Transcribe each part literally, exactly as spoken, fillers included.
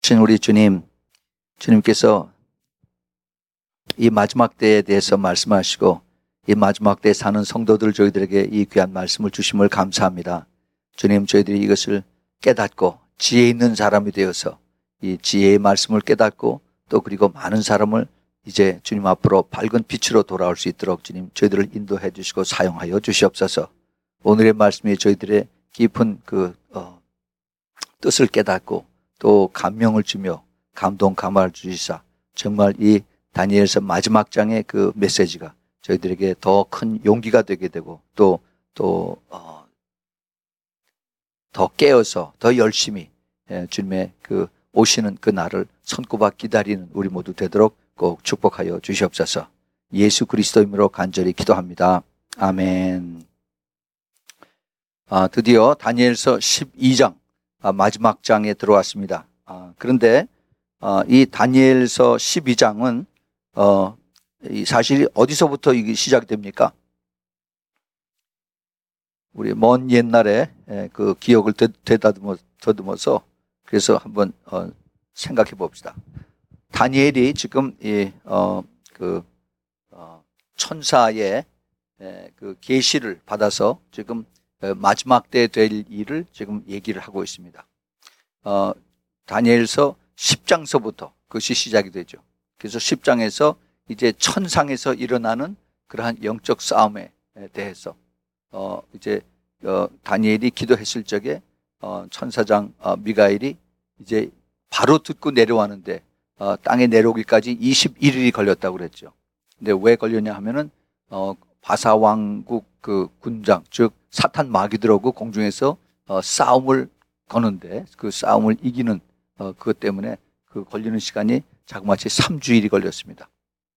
신 우리 주님, 주님께서 이 마지막 때에 대해서 말씀하시고 이 마지막 때에 사는 성도들 저희들에게 이 귀한 말씀을 주심을 감사합니다. 주님, 저희들이 이것을 깨닫고 지혜 있는 사람이 되어서 이 지혜의 말씀을 깨닫고 또 그리고 많은 사람을 이제 주님 앞으로 밝은 빛으로 돌아올 수 있도록 주님 저희들을 인도해 주시고 사용하여 주시옵소서. 오늘의 말씀이 저희들의 깊은 그 어, 뜻을 깨닫고 또 감명을 주며 감동 감화를 주시사 정말 이 다니엘서 마지막 장의 그 메시지가 저희들에게 더 큰 용기가 되게 되고 또 또 어, 더 깨어서 더 열심히 예, 주님의 그 오시는 그 날을 손꼽아 기다리는 우리 모두 되도록 꼭 축복하여 주시옵소서. 예수 그리스도 이름으로 간절히 기도합니다. 아멘. 아, 드디어 다니엘서 십이 장 아, 마지막 장에 들어왔습니다. 아, 그런데 아, 이 다니엘서 십이 장은 어, 이 사실 어디서부터 이게 시작됩니까? 우리 먼 옛날에 그 기억을 되다듬어 더듬어서 그래서 한번 어, 생각해 봅시다. 다니엘이 지금 이 어, 그 어, 천사의 에, 그 계시를 받아서 지금 마지막 때 될 일을 지금 얘기를 하고 있습니다. 어, 다니엘서 십 장서부터 그것이 시작이 되죠. 그래서 십 장에서 이제 천상에서 일어나는 그러한 영적 싸움에 대해서 어, 이제 어, 다니엘이 기도했을 적에 어, 천사장 어, 미가엘이 이제 바로 듣고 내려왔는데 어, 땅에 내려오기까지 이십일 일이 걸렸다고 그랬죠. 근데 왜 걸렸냐 하면은 어, 바사왕국 그 군장 즉 사탄 마귀들하고 공중에서 어, 싸움을 거는데 그 싸움을 이기는 어, 그것 때문에 그 걸리는 시간이 자그마치 삼 주일이 걸렸습니다.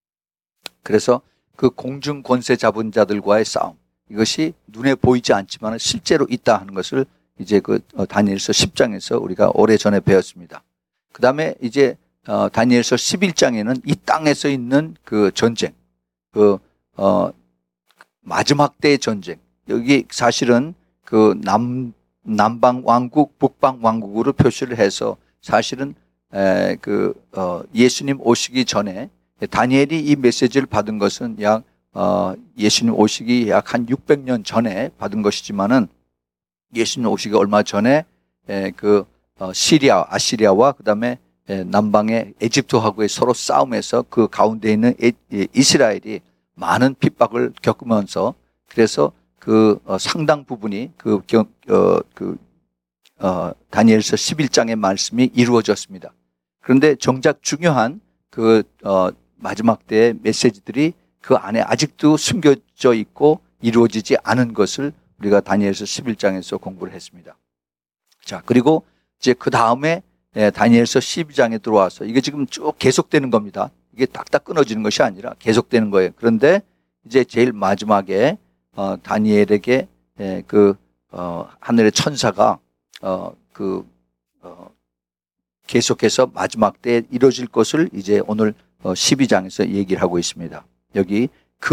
그래서 그 공중 권세 잡은 자들과의 싸움 이것이 눈에 보이지 않지만 실제로 있다 하는 것을 이제 그 어, 다니엘서 십 장에서 우리가 오래전에 배웠습니다. 그 다음에 이제 어, 다니엘서 십일 장에는 이 땅에서 있는 그 전쟁, 그 어, 마지막 때의 전쟁. 여기 사실은 그 남, 남방 왕국, 북방 왕국으로 표시를 해서 사실은 에, 그 어, 예수님 오시기 전에 다니엘이 이 메시지를 받은 것은 약 어, 예수님 오시기 약 한 육백 년 전에 받은 것이지만은 예수님 오시기 얼마 전에 에, 그 어, 시리아, 아시리아와 그 다음에 남방의 에집트하고의 서로 싸움에서 그 가운데 있는 에, 에, 이스라엘이 많은 핍박을 겪으면서 그래서 그 어, 상당 부분이 그, 어, 그 어, 다니엘서 십일 장의 말씀이 이루어졌습니다. 그런데 정작 중요한 그 어, 마지막 때의 메시지들이 그 안에 아직도 숨겨져 있고 이루어지지 않은 것을 우리가 다니엘서 십일 장에서 공부를 했습니다. 자, 그리고 이제 그 다음에 다니엘서 십이 장에 들어와서 이게 지금 쭉 계속되는 겁니다. 이게 딱딱 끊어지는 것이 아니라 계속되는 거예요. 그런데 이제 제일 마지막에 어, 다니엘에게 에, 그 어, 하늘의 천사가 어, 그 어, 계속해서 마지막 때에 이루어질 것을 이제 오늘 어, 십이 장에서 얘기를 하고 있습니다. 여기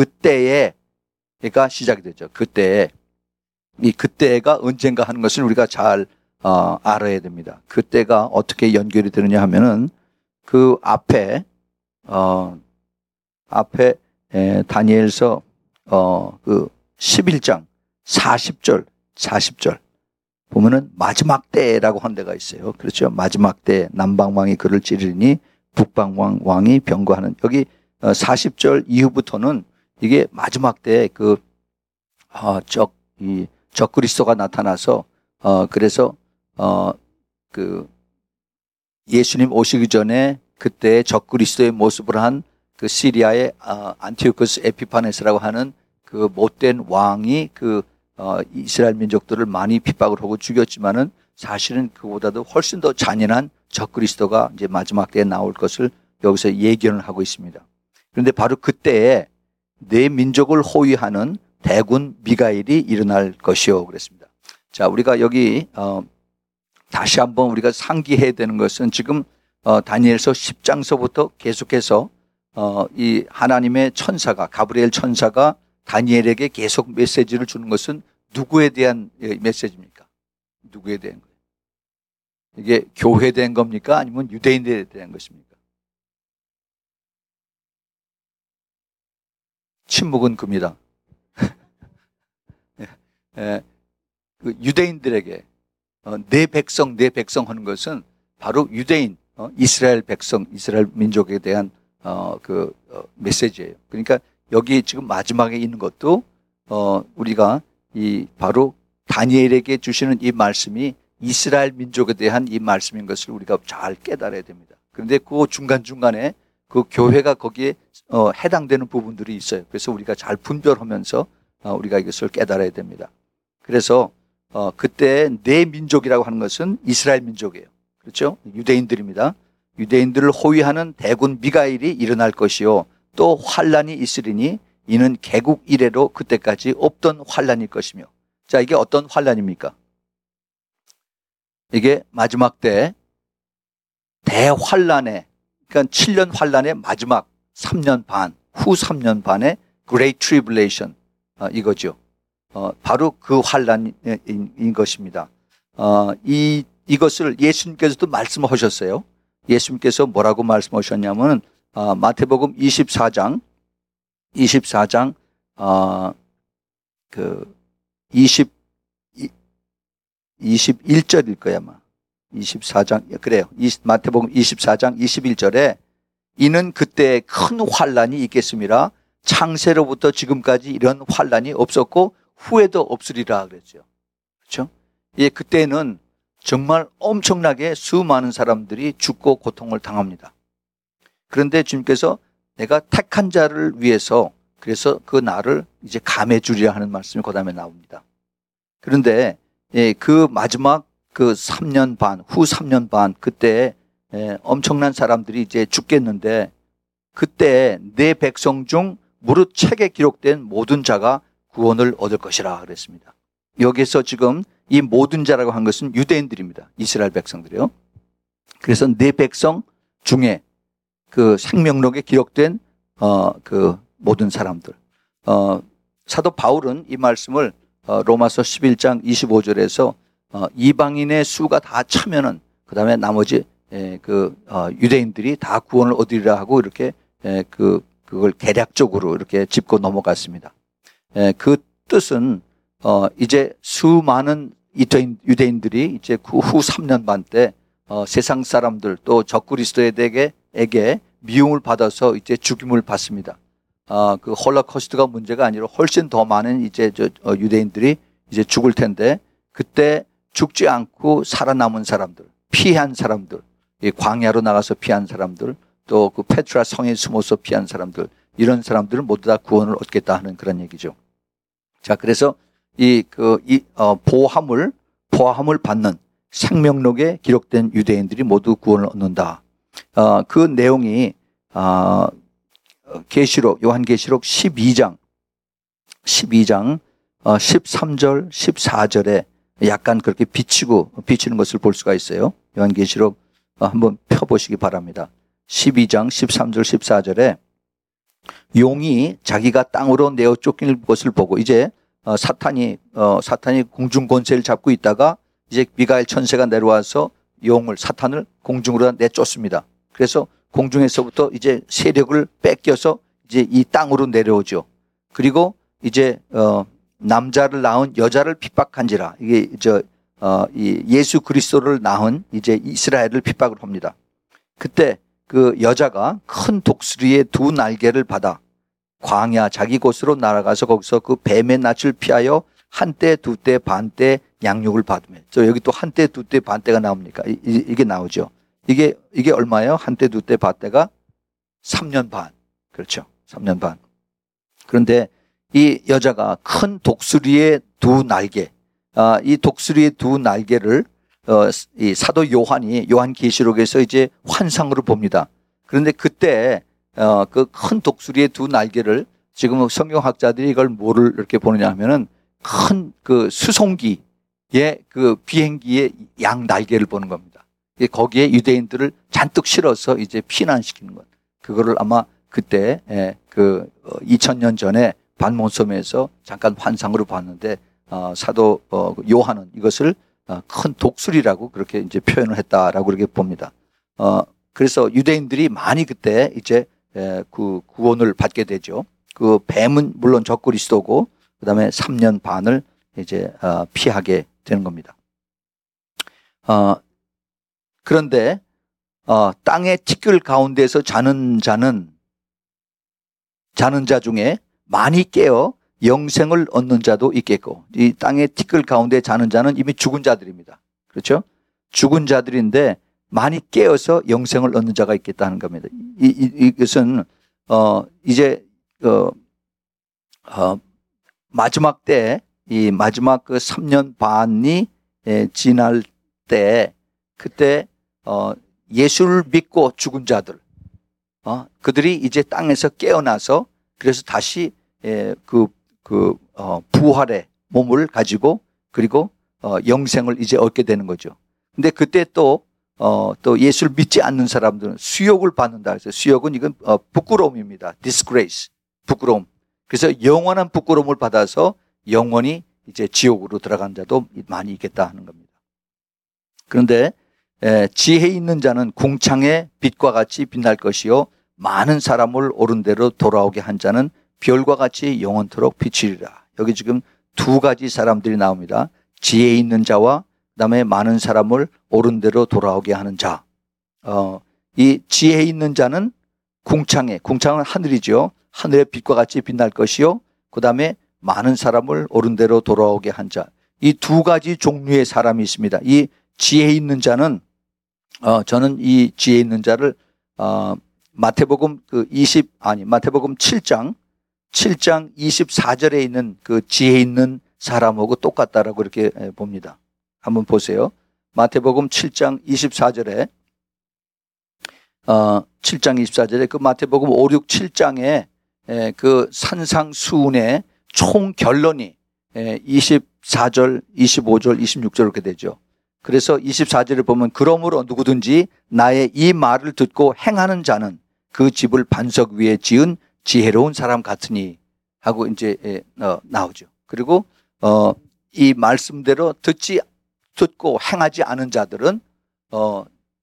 그때에가 시작이 되죠. 그때에 이 그때가 언젠가 하는 것을 우리가 잘 어, 알아야 됩니다. 그때가 어떻게 연결이 되느냐 하면은 그 앞에 어, 앞에 에, 다니엘서 어, 그 십일 장 사십 절 사십 절 보면은 마지막 때라고 한 데가 있어요. 그렇죠? 마지막 때 남방왕이 그를 찌르니 북방왕 왕이 병거하는 여기 사십 절 이후부터는 이게 마지막 때 그 어, 적 이 적그리스도가 나타나서 어 그래서 어 그 예수님 오시기 전에 그때 적그리스도의 모습을 한 그 시리아의 어, 안티오쿠스 에피파네스라고 하는 그 못된 왕이 그 어, 이스라엘 민족들을 많이 핍박을 하고 죽였지만은 사실은 그보다도 훨씬 더 잔인한 적그리스도가 이제 마지막 때에 나올 것을 여기서 예견을 하고 있습니다. 그런데 바로 그때에 내 민족을 호위하는 대군 미가엘이 일어날 것이요 그랬습니다. 자, 우리가 여기 어, 다시 한번 우리가 상기해야 되는 것은 지금 어, 다니엘서 십 장서부터 계속해서 어, 이 하나님의 천사가 가브리엘 천사가 다니엘에게 계속 메시지를 주는 것은 누구에 대한 메시지입니까? 누구에 대한 거예요? 이게 교회된 겁니까? 아니면 유대인들에 대한 것입니까? 침묵은 금이다. 예, 그 유대인들에게 어, 내 백성, 내 백성 하는 것은 바로 유대인, 어, 이스라엘 백성, 이스라엘 민족에 대한 어, 그 어, 메시지예요. 그러니까 여기 지금 마지막에 있는 것도 어, 우리가 이 바로 다니엘에게 주시는 이 말씀이 이스라엘 민족에 대한 이 말씀인 것을 우리가 잘 깨달아야 됩니다. 그런데 그 중간중간에 그 교회가 거기에 어, 해당되는 부분들이 있어요. 그래서 우리가 잘 분별하면서 어, 우리가 이것을 깨달아야 됩니다. 그래서 어, 그때 내 민족이라고 하는 것은 이스라엘 민족이에요. 그렇죠? 유대인들입니다. 유대인들을 호위하는 대군 미가일이 일어날 것이요 또 환란이 있으리니 이는 개국 이래로 그때까지 없던 환란일 것이며. 자, 이게 어떤 환란입니까? 이게 마지막 때 대환란의, 그러니까 칠 년 환란의 마지막 삼 년 반, 후 삼 년 반의 Great Tribulation, 어, 이거죠. 어, 바로 그 환란인 것입니다. 어, 이, 이것을 예수님께서도 말씀하셨어요. 예수님께서 뭐라고 말씀하셨냐면, 어, 마태복음 이십사 장, 이십사 장, 어, 그, 이십, 이십일 절일 거야, 아마. 이십사 장, 그래요. 마태복음 이십사 장 이십일 절에 이는 그때 큰 환란이 있겠습니다. 창세로부터 지금까지 이런 환란이 없었고 후에도 없으리라 그랬죠. 그렇죠? 예, 그때는 정말 엄청나게 수많은 사람들이 죽고 고통을 당합니다. 그런데 주님께서 내가 택한 자를 위해서 그래서 그 날을 이제 감해 주리라 하는 말씀이 그 다음에 나옵니다. 그런데 예, 그 마지막 그 삼 년 반, 후 삼 년 반 그때 예, 엄청난 사람들이 이제 죽겠는데 그때 내 백성 중 무릇 책에 기록된 모든 자가 구원을 얻을 것이라 그랬습니다. 여기서 지금 이 모든 자라고 한 것은 유대인들입니다. 이스라엘 백성들이요. 그래서 내 백성 중에 그 생명록에 기록된 어, 그 모든 사람들. 어, 사도 바울은 이 말씀을 어, 로마서 십일 장 이십오 절에서 어, 이방인의 수가 다 차면은 그 다음에 나머지 에, 그 어, 유대인들이 다 구원을 얻으리라 하고 이렇게 에, 그 그걸 개략적으로 이렇게 짚고 넘어갔습니다. 에, 그 뜻은 어, 이제 수많은 유대인, 유대인들이 이제 그 후 삼 년 반 때 어, 세상 사람들 또 적그리스도에게 에게 미움을 받아서 이제 죽임을 받습니다. 어, 그 홀로코스트가 문제가 아니라 훨씬 더 많은 이제 저 어, 유대인들이 이제 죽을 텐데 그때 죽지 않고 살아남은 사람들, 피한 사람들, 이 광야로 나가서 피한 사람들, 또 그 페트라 성에 숨어서 피한 사람들, 이런 사람들은 모두 다 구원을 얻겠다 하는 그런 얘기죠. 자, 그래서 이 그 이 어, 보함을 보함을 받는 생명록에 기록된 유대인들이 모두 구원을 얻는다. 어, 그 내용이 어, 계시록 요한계시록 십이 장 십이 장 어, 십삼 절 십사 절에 약간 그렇게 비치고 비치는 것을 볼 수가 있어요. 요한계시록 어, 한번 펴보시기 바랍니다. 십이 장 십삼 절 십사 절에 용이 자기가 땅으로 내어 쫓길 것을 보고 이제 어, 사탄이 어, 사탄이 공중 권세를 잡고 있다가 이제 미가엘 천사가 내려와서 용을 사탄을 공중으로 내쫓습니다. 그래서 공중에서부터 이제 세력을 뺏겨서 이제 이 땅으로 내려오죠. 그리고 이제 어, 남자를 낳은 여자를 핍박한지라 이게 저 어, 이 예수 그리스도를 낳은 이제 이스라엘을 핍박을 합니다. 그때 그 여자가 큰 독수리의 두 날개를 받아 광야 자기 곳으로 날아가서 거기서 그 뱀의 낯을 피하여 한때 두때 반때 양육을 받으며 저 여기 또 한때 두때 반때가 나옵니까? 이, 이게 나오죠. 이게 이게 얼마예요? 한때 두때 반때가 삼 년 반. 그렇죠. 삼 년 반. 그런데 이 여자가 큰 독수리의 두 날개, 아, 이 독수리의 두 날개를 어, 이 사도 요한이 요한계시록에서 이제 환상으로 봅니다. 그런데 그때 어, 그 큰 독수리의 두 날개를 지금 성경학자들이 이걸 뭐를 이렇게 보느냐 하면은 큰 그 수송기의 그 비행기의 양 날개를 보는 겁니다. 거기에 유대인들을 잔뜩 실어서 이제 피난시키는 것. 그거를 아마 그때 그 이천 년 전에 반몬섬에서 잠깐 환상으로 봤는데 어, 사도 어, 요한은 이것을 어, 큰 독수리라고 그렇게 이제 표현을 했다라고 그렇게 봅니다. 어, 그래서 유대인들이 많이 그때 이제 에, 그 구원을 받게 되죠. 그 뱀은 물론 적그리스도고 그다음에 삼 년 반을 이제 어, 피하게 되는 겁니다. 어, 그런데 어, 땅의 티끌 가운데서 자는 자는 자는 자 중에 많이 깨어 영생을 얻는 자도 있겠고, 이 땅의 티끌 가운데 자는 자는 이미 죽은 자들입니다. 그렇죠? 죽은 자들인데 많이 깨어서 영생을 얻는 자가 있겠다는 겁니다. 이, 이, 이것은 어, 이제 어, 어, 마지막 때, 이 마지막 그 삼 년 반이 예, 지날 때, 그때 어, 예수를 믿고 죽은 자들, 어, 그들이 이제 땅에서 깨어나서 그래서 다시 예, 그, 그 어, 부활의 몸을 가지고 그리고 어, 영생을 이제 얻게 되는 거죠. 근데 그때 또 어, 또 예수를 믿지 않는 사람들은 수욕을 받는다. 그래서 수욕은 이건 어, 부끄러움입니다. disgrace, 부끄러움. 그래서 영원한 부끄러움을 받아서 영원히 이제 지옥으로 들어간 자도 많이 있겠다 하는 겁니다. 그런데 에, 지혜 있는 자는 궁창의 빛과 같이 빛날 것이요 많은 사람을 옳은 대로 돌아오게 한 자는 별과 같이 영원토록 비치리라. 여기 지금 두 가지 사람들이 나옵니다. 지혜 있는 자와 그다음에 많은 사람을 옳은 대로 돌아오게 하는 자. 어, 이 지혜 있는 자는 궁창에, 궁창은 하늘이죠. 하늘의 빛과 같이 빛날 것이요 그다음에 많은 사람을 옳은 대로 돌아오게 한 자. 이 두 가지 종류의 사람이 있습니다. 이 지혜 있는 자는 어, 저는 이 지혜 있는 자를 어, 마태복음 그 이십 아니 마태복음 칠 장 칠 장 이십사 절에 있는 그 지혜 있는 사람하고 똑같다라고 이렇게 봅니다. 한번 보세요. 마태복음 칠 장 이십사 절에 어, 칠 장 이십사 절에 그 마태복음 오, 육, 칠 장에 에, 그 산상수훈의 총 결론이 에, 이십사 절, 이십오 절, 이십육 절 이렇게 되죠. 그래서 이십사 절에 보면 그러므로 누구든지 나의 이 말을 듣고 행하는 자는 그 집을 반석 위에 지은 지혜로운 사람 같으니 하고 이제 에, 어, 나오죠. 그리고 어, 이 말씀대로 듣지 듣고 행하지 않은 자들은 어,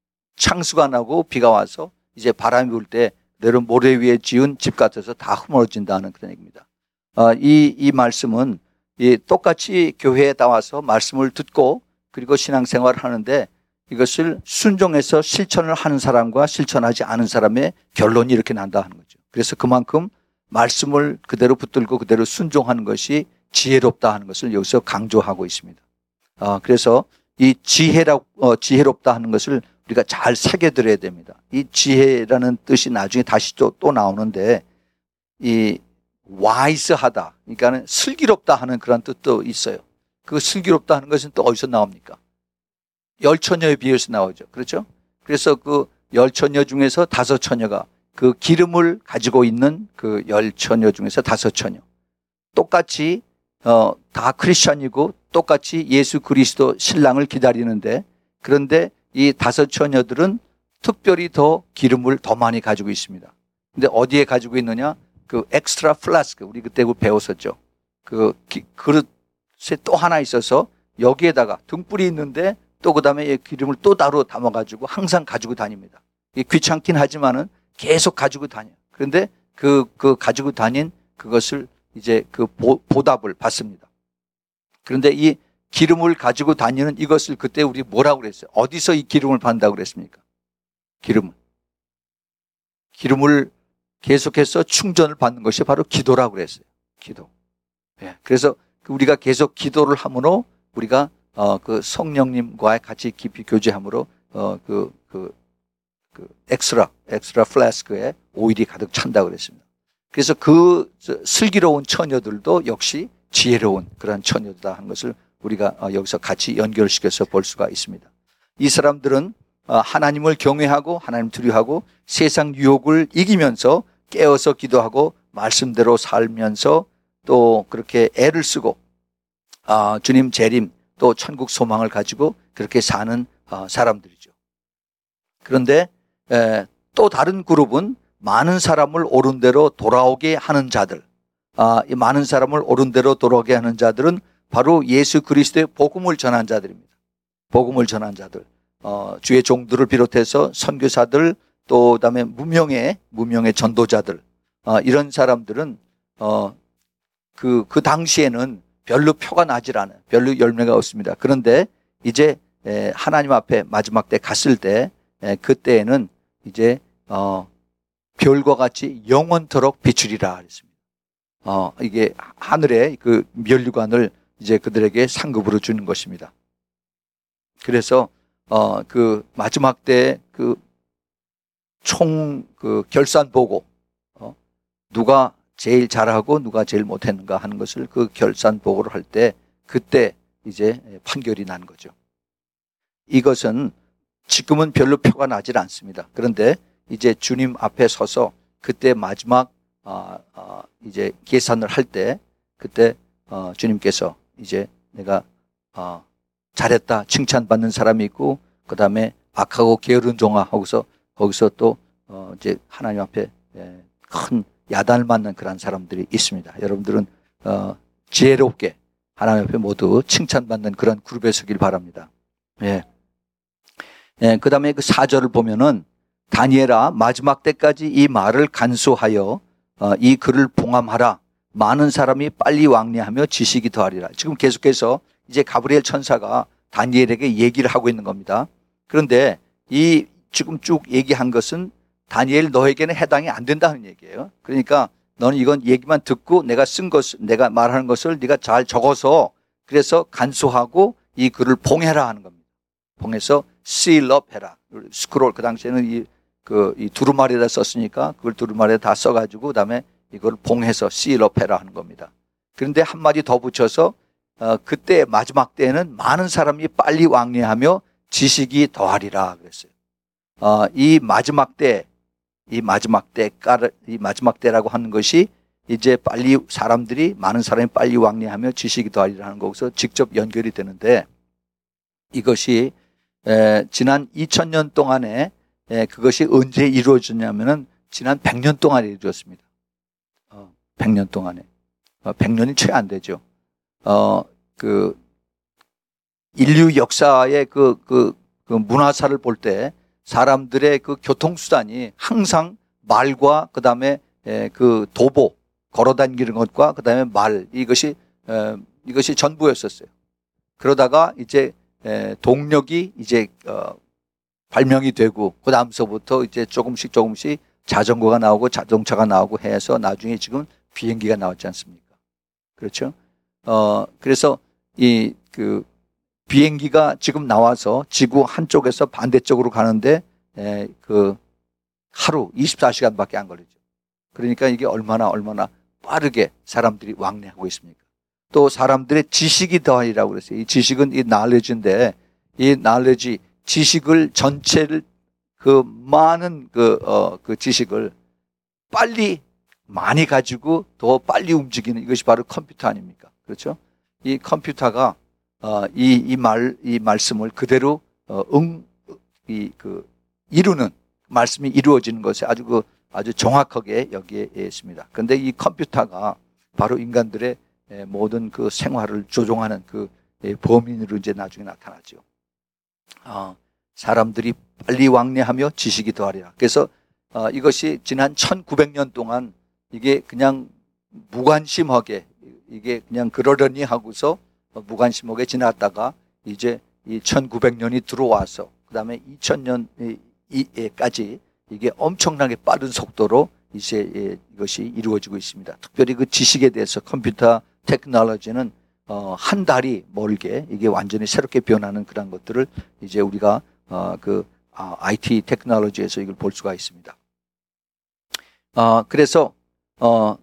창수가 나고 비가 와서 이제 바람이 불 때 내려 모래 위에 지은 집 같아서 다 허물어진다는 그런 얘기입니다. 어, 이, 이 말씀은 이 똑같이 교회에 나와서 말씀을 듣고 그리고 신앙생활을 하는데 이것을 순종해서 실천을 하는 사람과 실천하지 않은 사람의 결론이 이렇게 난다 하는 거죠. 그래서 그만큼 말씀을 그대로 붙들고 그대로 순종하는 것이 지혜롭다 하는 것을 여기서 강조하고 있습니다. 어, 그래서 이 지혜라, 어, 지혜롭다 하는 것을 우리가 잘 새겨들어야 됩니다. 이 지혜라는 뜻이 나중에 다시 또, 또 나오는데 이 와이스하다, 그러니까는 슬기롭다 하는 그런 뜻도 있어요. 그 슬기롭다 하는 것은 또 어디서 나옵니까? 열처녀에 비해서 나오죠. 그렇죠? 그래서 그 열처녀 중에서 다섯 처녀가 그 기름을 가지고 있는 그 열처녀 중에서 다섯 처녀. 똑같이, 어, 다 크리스찬이고 똑같이 예수 그리스도 신랑을 기다리는데 그런데 이 다섯 처녀들은 특별히 더 기름을 더 많이 가지고 있습니다. 근데 어디에 가지고 있느냐? 그 엑스트라 플라스크. 우리 그때 배웠었죠. 그 기, 그릇에 또 하나 있어서 여기에다가 등불이 있는데 또 그 다음에 기름을 또 따로 담아가지고 항상 가지고 다닙니다. 귀찮긴 하지만은 계속 가지고 다녀요. 그런데 그, 그 가지고 다닌 그것을 이제 그 보, 보답을 받습니다. 그런데 이 기름을 가지고 다니는 이것을 그때 우리 뭐라고 그랬어요? 어디서 이 기름을 받는다고 그랬습니까? 기름을. 기름을 계속해서 충전을 받는 것이 바로 기도라고 그랬어요. 기도. 예. 그래서 우리가 계속 기도를 함으로 우리가 어, 그 성령님과 같이 깊이 교제함으로 어, 그, 그, 그 엑스트라, 엑스트라 플래스크에 오일이 가득 찬다고 그랬습니다. 그래서 그 슬기로운 처녀들도 역시 지혜로운 그런 처녀다 하는 것을 우리가 여기서 같이 연결시켜서 볼 수가 있습니다. 이 사람들은 하나님을 경외하고 하나님 두려워하고 세상 유혹을 이기면서 깨어서 기도하고 말씀대로 살면서 또 그렇게 애를 쓰고 주님 재림 또 천국 소망을 가지고 그렇게 사는 사람들이죠. 그런데 또 다른 그룹은 많은 사람을 옳은 대로 돌아오게 하는 자들, 이 많은 사람을 옳은 대로 돌아오게 하는 자들은 바로 예수 그리스도의 복음을 전한 자들입니다. 복음을 전한 자들, 어, 주의 종들을 비롯해서 선교사들, 또 그다음에 무명의 무명의 전도자들, 어, 이런 사람들은 어, 그, 그 당시에는 별로 표가 나질 않아요. 별로 열매가 없습니다. 그런데 이제 에, 하나님 앞에 마지막 때 갔을 때 에, 그때에는 이제 어, 별과 같이 영원토록 비추리라 그랬습니다. 어, 이게 하늘의 그 면류관을 이제 그들에게 상급으로 주는 것입니다. 그래서 어, 그 마지막 때 그 총 그 결산 보고 어, 누가 제일 잘하고 누가 제일 못했는가 하는 것을 그 결산 보고를 할 때 그때 이제 판결이 난 거죠. 이것은 지금은 별로 표가 나질 않습니다. 그런데 이제 주님 앞에 서서 그때 마지막 어, 어, 이제 계산을 할 때 그때 어, 주님께서 이제 내가 어, 잘했다 칭찬받는 사람이 있고 그 다음에 악하고 게으른 종아 하고서 거기서 또 어, 이제 하나님 앞에 예, 큰 야단을 맞는 그런 사람들이 있습니다. 여러분들은 어, 지혜롭게 하나님 앞에 모두 칭찬받는 그런 그룹에 서길 바랍니다. 예. 예, 그 다음에 그 사 절을 보면은 다니엘아 마지막 때까지 이 말을 간수하여 어, 이 글을 봉함하라. 많은 사람이 빨리 왕래하며 지식이 더하리라. 지금 계속해서 이제 가브리엘 천사가 다니엘에게 얘기를 하고 있는 겁니다. 그런데 이 지금 쭉 얘기한 것은 다니엘 너에게는 해당이 안 된다는 얘기예요. 그러니까 너는 이건 얘기만 듣고 내가 쓴 것을 내가 말하는 것을 네가 잘 적어서 그래서 간수하고 이 글을 봉해라 하는 겁니다. 봉해서 seal up 해라. 스크롤 그 당시에는 이 그 이 두루마리에다 썼으니까 그걸 두루마리에 다 써가지고 그다음에 이걸 봉해서 seal up 해라 하는 겁니다. 그런데 한 마디 더 붙여서 어, 그때 마지막 때에는 많은 사람이 빨리 왕래하며 지식이 더하리라 그랬어요. 어, 이 마지막 때, 이 마지막 때, 이 마지막 때라고 하는 것이 이제 빨리 사람들이 많은 사람이 빨리 왕래하며 지식이 더하리라는 것에서 직접 연결이 되는데 이것이 에, 지난 이천 년 동안에 에, 그것이 언제 이루어졌냐면은 지난 백 년 동안에 이루어졌습니다. 어, 백 년 동안에 어, 백 년이 채 안 되죠. 어, 그 인류 역사의 그, 그, 그 문화사를 볼 때 사람들의 그 교통수단이 항상 말과 그 다음에 그 도보, 걸어다니는 것과 그 다음에 말, 이것이, 에, 이것이 전부였었어요. 그러다가 이제 에, 동력이 이제, 어, 발명이 되고, 그 다음서부터 이제 조금씩 조금씩 자전거가 나오고 자동차가 나오고 해서 나중에 지금 비행기가 나왔지 않습니까? 그렇죠? 어, 그래서 이, 그, 비행기가 지금 나와서 지구 한쪽에서 반대쪽으로 가는데 에, 그 하루 이십사 시간밖에 안 걸리죠. 그러니까 이게 얼마나 얼마나 빠르게 사람들이 왕래하고 있습니까? 또 사람들의 지식이 더하리라고 그랬어요. 이 지식은 이 knowledge인데 이 knowledge 지식을 전체를 그 많은 그, 어, 그 지식을 빨리 많이 가지고 더 빨리 움직이는 이것이 바로 컴퓨터 아닙니까? 그렇죠? 이 컴퓨터가 어, 이, 이 말, 이 말씀을 그대로, 어, 응, 이, 그, 이루는, 말씀이 이루어지는 것에 아주 그, 아주 정확하게 여기에 있습니다. 그런데 이 컴퓨터가 바로 인간들의 모든 그 생활을 조종하는 그 범인으로 이제 나중에 나타나죠. 어, 사람들이 빨리 왕래하며 지식이 더하리라. 그래서, 어, 이것이 지난 천구백 년 동안 이게 그냥 무관심하게, 이게 그냥 그러려니 하고서 무관심하게 지났다가 이제 이 천구백 년이 들어와서 그 다음에 이천 년까지 이게 엄청나게 빠른 속도로 이제 이것이 이루어지고 있습니다. 특별히 그 지식에 대해서 컴퓨터 테크놀로지는 어, 한 달이 멀게 이게 완전히 새롭게 변하는 그런 것들을 이제 우리가 어, 그 아, 아이티 테크놀로지에서 이걸 볼 수가 있습니다. 어, 그래서 어,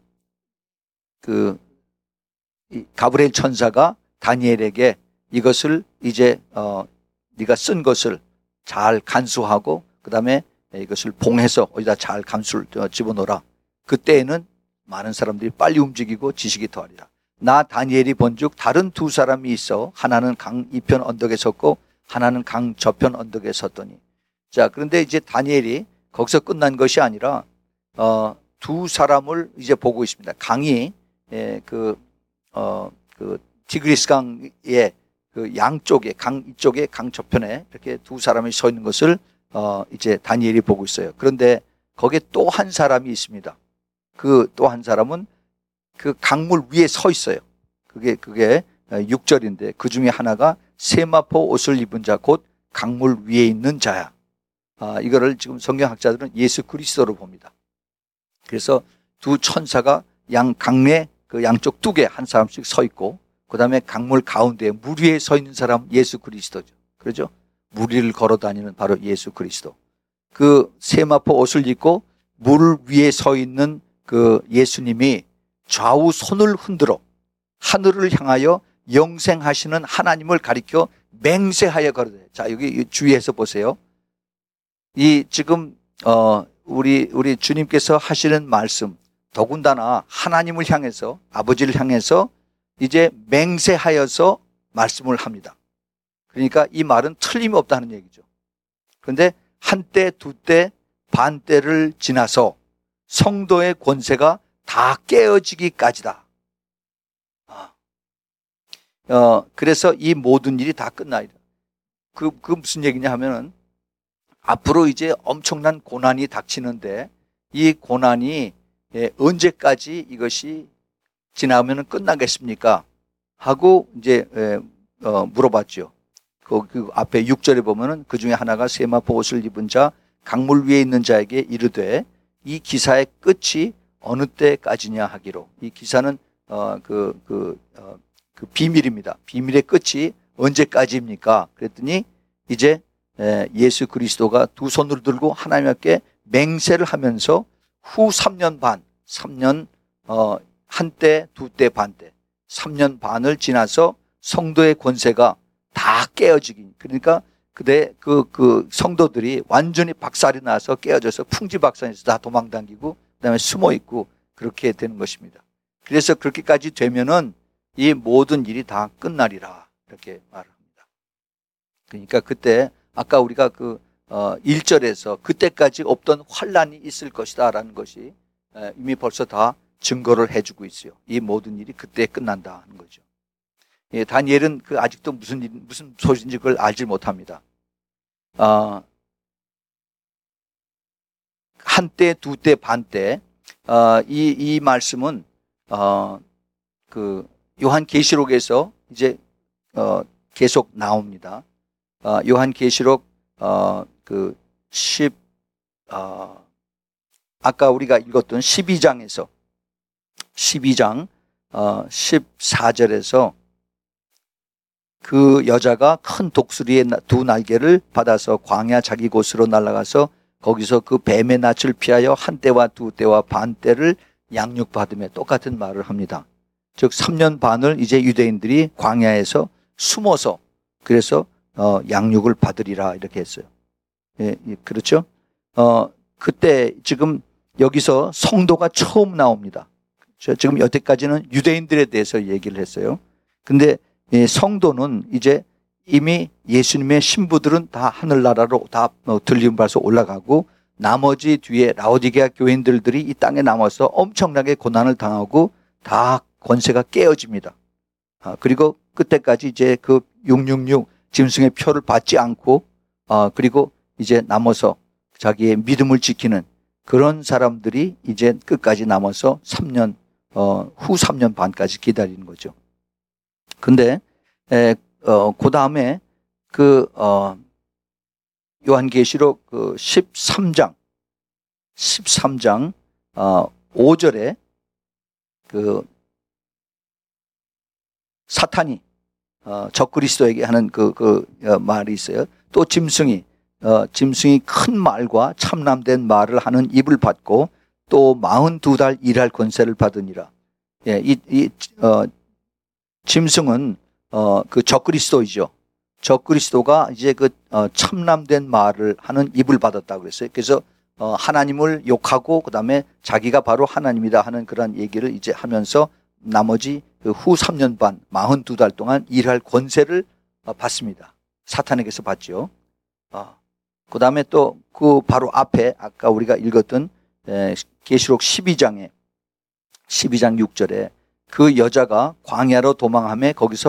그 이 가브리엘 천사가 다니엘에게 이것을 이제 어 네가 쓴 것을 잘 간수하고 그다음에 이것을 봉해서 어디다 잘 간수를 집어넣어라. 그때에는 많은 사람들이 빨리 움직이고 지식이 더하리라. 나 다니엘이 본즉 다른 두 사람이 있어 하나는 강 이편 언덕에 섰고 하나는 강 저편 언덕에 섰더니 자 그런데 이제 다니엘이 거기서 끝난 것이 아니라 어 두 사람을 이제 보고 있습니다. 강이 예, 그 어 그 티그리스 강의 그 양쪽에 강 이쪽에 강 저편에 이렇게 두 사람이 서 있는 것을 어 이제 다니엘이 보고 있어요. 그런데 거기에 또 한 사람이 있습니다. 그 또 한 사람은 그 강물 위에 서 있어요. 그게 그게 육 절인데 그 중에 하나가 세마포 옷을 입은 자 곧 강물 위에 있는 자야. 아, 이거를 지금 성경학자들은 예수 그리스도로 봅니다. 그래서 두 천사가 양 강내 그 양쪽 뚝에 한 사람씩 서 있고, 그 다음에 강물 가운데 물 위에 서 있는 사람 예수 그리스도죠. 그렇죠? 물 위를 걸어 다니는 바로 예수 그리스도. 그 세마포 옷을 입고 물 위에 서 있는 그 예수님이 좌우 손을 흔들어 하늘을 향하여 영생하시는 하나님을 가리켜 맹세하여 걸어대. 자, 여기 주의해서 보세요. 이 지금 어 우리 우리 주님께서 하시는 말씀, 더군다나 하나님을 향해서, 아버지를 향해서 이제 맹세하여서 말씀을 합니다. 그러니까 이 말은 틀림없다는 얘기죠. 그런데 한때, 두때, 반때를 지나서 성도의 권세가 다 깨어지기까지다. 어, 그래서 이 모든 일이 다 끝나이다. 그, 그 무슨 얘기냐 하면은 앞으로 이제 엄청난 고난이 닥치는데 이 고난이 예, 언제까지 이것이 지나면 끝나겠습니까? 하고 이제 예, 어, 물어봤죠. 그, 그 앞에 육 절에 보면은 그 중에 하나가 세마포 옷을 입은 자 강물 위에 있는 자에게 이르되 이 기사의 끝이 어느 때까지냐 하기로. 이 기사는 어, 그, 그, 어, 그 비밀입니다. 비밀의 끝이 언제까지입니까? 그랬더니 이제 예수 그리스도가 두 손을 들고 하나님 앞에 맹세를 하면서 후 삼 년 반, 삼 년 어, 한때, 두때, 반때, 삼 년 반을 지나서 성도의 권세가 다 깨어지기. 그러니까 그때 그, 그 성도들이 완전히 박살이 나서 깨어져서 풍지박산에서 다 도망다니고 그다음에 숨어 있고 그렇게 되는 것입니다. 그래서 그렇게까지 되면은 이 모든 일이 다 끝나리라 이렇게 말합니다. 그러니까 그때 아까 우리가 그 어 일 절에서 그때까지 없던 환란이 있을 것이다라는 것이 이미 벌써 다 증거를 해주고 있어요. 이 모든 일이 그때 끝난다 하는 거죠. 예, 다니엘은 그 아직도 무슨 일, 무슨 소식인지 그걸 알지 못합니다. 어, 한때, 두때, 반때 어, 이, 이 말씀은 어, 그 요한계시록에서 이제 어, 계속 나옵니다. 어, 요한계시록 어, 그 십 어, 아까 우리가 읽었던 십이 장에서 십이 장 어, 십사 절에서 그 여자가 큰 독수리의 두 날개를 받아서 광야 자기 곳으로 날아가서 거기서 그 뱀의 낯을 피하여 한 때와 두 때와 반 때를 양육받으며 똑같은 말을 합니다. 즉 삼 년 반을 이제 유대인들이 광야에서 숨어서 그래서 어, 양육을 받으리라 이렇게 했어요. 예, 그렇죠? 어, 그때 지금 여기서 성도가 처음 나옵니다. 그렇죠? 지금 여태까지는 유대인들에 대해서 얘기를 했어요. 근데 예, 성도는 이제 이미 예수님의 신부들은 다 하늘나라로 다 들림 받아서 올라가고 나머지 뒤에 라오디게아 교인들들이 이 땅에 남아서 엄청나게 고난을 당하고 다 권세가 깨어집니다. 아, 그리고 그때까지 이제 그 육육육 짐승의 표를 받지 않고 아, 그리고 이제 남아서 자기의 믿음을 지키는 그런 사람들이 이제 끝까지 남아서 삼 년 어, 후 삼 년 반까지 기다리는 거죠. 근데 에, 어, 그 다음에 그 어, 요한계시록 그 십삼 장 십삼 장 어, 오 절에 그 사탄이 어, 적그리스도에게 하는 그, 그 어, 말이 있어요. 또 짐승이 어, 짐승이 큰 말과 참남된 말을 하는 입을 받고 또 마흔두 달 일할 권세를 받으니라. 예, 이, 이 어, 짐승은 어, 그 적그리스도이죠. 적그리스도가 이제 그 어, 참남된 말을 하는 입을 받았다고 그랬어요. 그래서 어, 하나님을 욕하고 그다음에 자기가 바로 하나님이다 하는 그런 얘기를 이제 하면서 나머지 그 후 삼 년 반, 마흔두 달 동안 일할 권세를 어, 받습니다. 사탄에게서 받죠. 어, 그 다음에 또 그 바로 앞에 아까 우리가 읽었던 에, 계시록 십이 장에 십이 장 육 절에 그 여자가 광야로 도망하며 거기서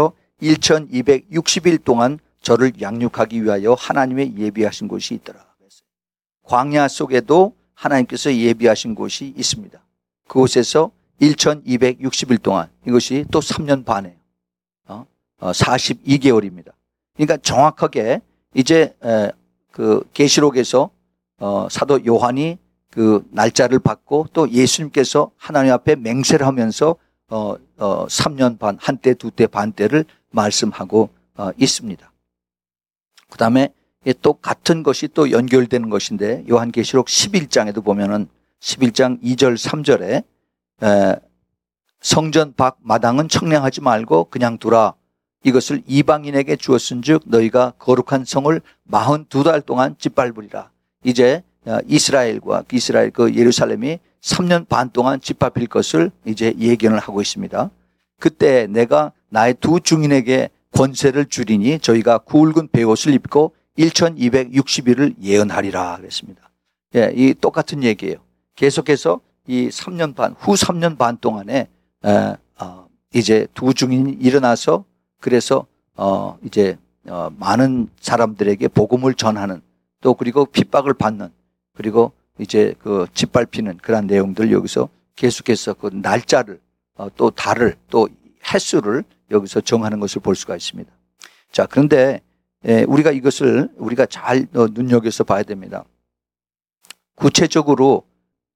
천이백육십 일 동안 저를 양육하기 위하여 하나님의 예비하신 곳이 있더라. 광야 속에도 하나님께서 예비하신 곳이 있습니다. 그곳에서 천이백육십 일 동안, 이것이 또 삼 년 반이에요. 어? 어, 사십이 개월입니다. 그러니까 정확하게 이제 에, 그 계시록에서 어, 사도 요한이 그 날짜를 받고 또 예수님께서 하나님 앞에 맹세를 하면서 어, 어, 삼 년 반, 한때, 두때, 반때를 말씀하고 어, 있습니다. 그 다음에 또 같은 것이 또 연결되는 것인데 요한계시록 십일 장에도 보면은 십일 장 이 절 삼 절에 에, 성전 밖 마당은 청량하지 말고 그냥 두라. 이것을 이방인에게 주었은즉 너희가 거룩한 성을 마흔두 달 동안 짓밟으리라. 이제 이스라엘과 이스라엘 그 예루살렘이 삼 년 반 동안 짓밟힐 것을 이제 예견을 하고 있습니다. 그때 내가 나의 두 증인에게 권세를 주리니 저희가 굵은 베옷을 입고 천이백육십 일을 예언하리라 그랬습니다. 예, 이 똑같은 얘기예요. 계속해서 이 삼 년 반, 후 삼 년 반 동안에 에, 어, 이제 두 증인이 일어나서 그래서 어, 이제 어, 많은 사람들에게 복음을 전하는 또 그리고 핍박을 받는 그리고 이제 그 짓밟히는 그런 내용들 여기서 계속해서 그 날짜를 어, 또 달을 또 횟수를 여기서 정하는 것을 볼 수가 있습니다. 자, 그런데 예, 우리가 이것을 우리가 잘 어, 눈여겨서 봐야 됩니다. 구체적으로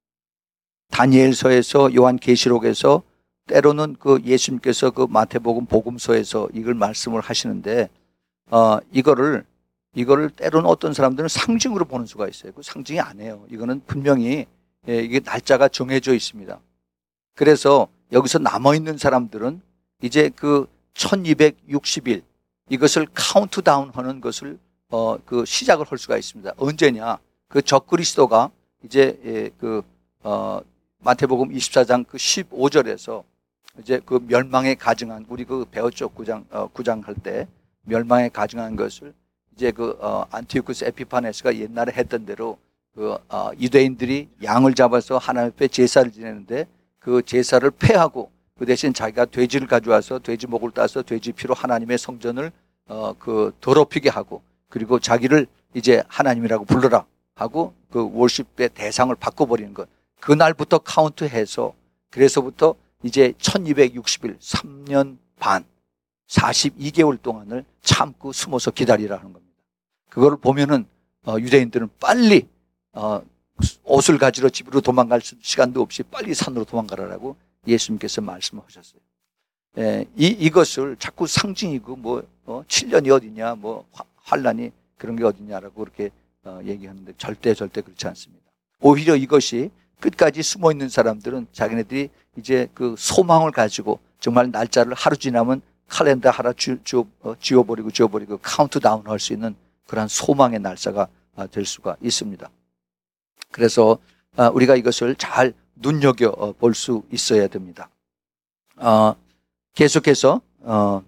다니엘서에서 요한계시록에서 때로는 그 예수님께서 그 마태복음 복음서에서 이걸 말씀을 하시는데 어, 이거를 이거를 때로는 어떤 사람들은 상징으로 보는 수가 있어요. 그 상징이 아니에요. 이거는 분명히 예, 이게 날짜가 정해져 있습니다. 그래서 여기서 남아있는 사람들은 이제 그 천이백육십 일 이것을 카운트다운 하는 것을 어, 그 시작을 할 수가 있습니다. 언제냐? 그 적그리스도가 이제 예, 그 어, 마태복음 이십사 장 그 십오 절에서 이제 그 멸망에 가증한 우리 그 배웠죠 구장 어, 구장 할 때 멸망에 가증한 것을 이제 그 어, 안티오쿠스 에피파네스가 옛날에 했던 대로 그 어, 유대인들이 양을 잡아서 하나님 앞에 제사를 지내는데 그 제사를 폐하고 그 대신 자기가 돼지를 가져와서 돼지 목을 따서 돼지 피로 하나님의 성전을 어, 그 더럽히게 하고 그리고 자기를 이제 하나님이라고 불러라 하고 그 월십의 대상을 바꿔버리는 것. 그날부터 카운트해서 그래서부터 이제 천이백육십 일 삼 년 반 사십이 개월 동안을 참고 숨어서 기다리라는 겁니다. 그걸 보면은 어, 유대인들은 빨리 어, 옷을 가지러 집으로 도망갈 시간도 없이 빨리 산으로 도망가라라고 예수님께서 말씀하셨어요. 예, 이, 이것을 자꾸 상징이고 뭐 어, 칠 년이 어디냐 뭐 환란이 그런 게 어디냐라고 그렇게 어, 얘기하는데 절대 절대 그렇지 않습니다. 오히려 이것이 끝까지 숨어 있는 사람들은 자기네들이 이제 그 소망을 가지고 정말 날짜를 하루 지나면 칼렌더 하나 주, 주, 어, 지워버리고 지워버리고 카운트다운 할 수 있는 그러한 소망의 날짜가 될 수가 있습니다. 그래서 우리가 이것을 잘 눈여겨 볼 수 있어야 됩니다. 어, 계속해서 어,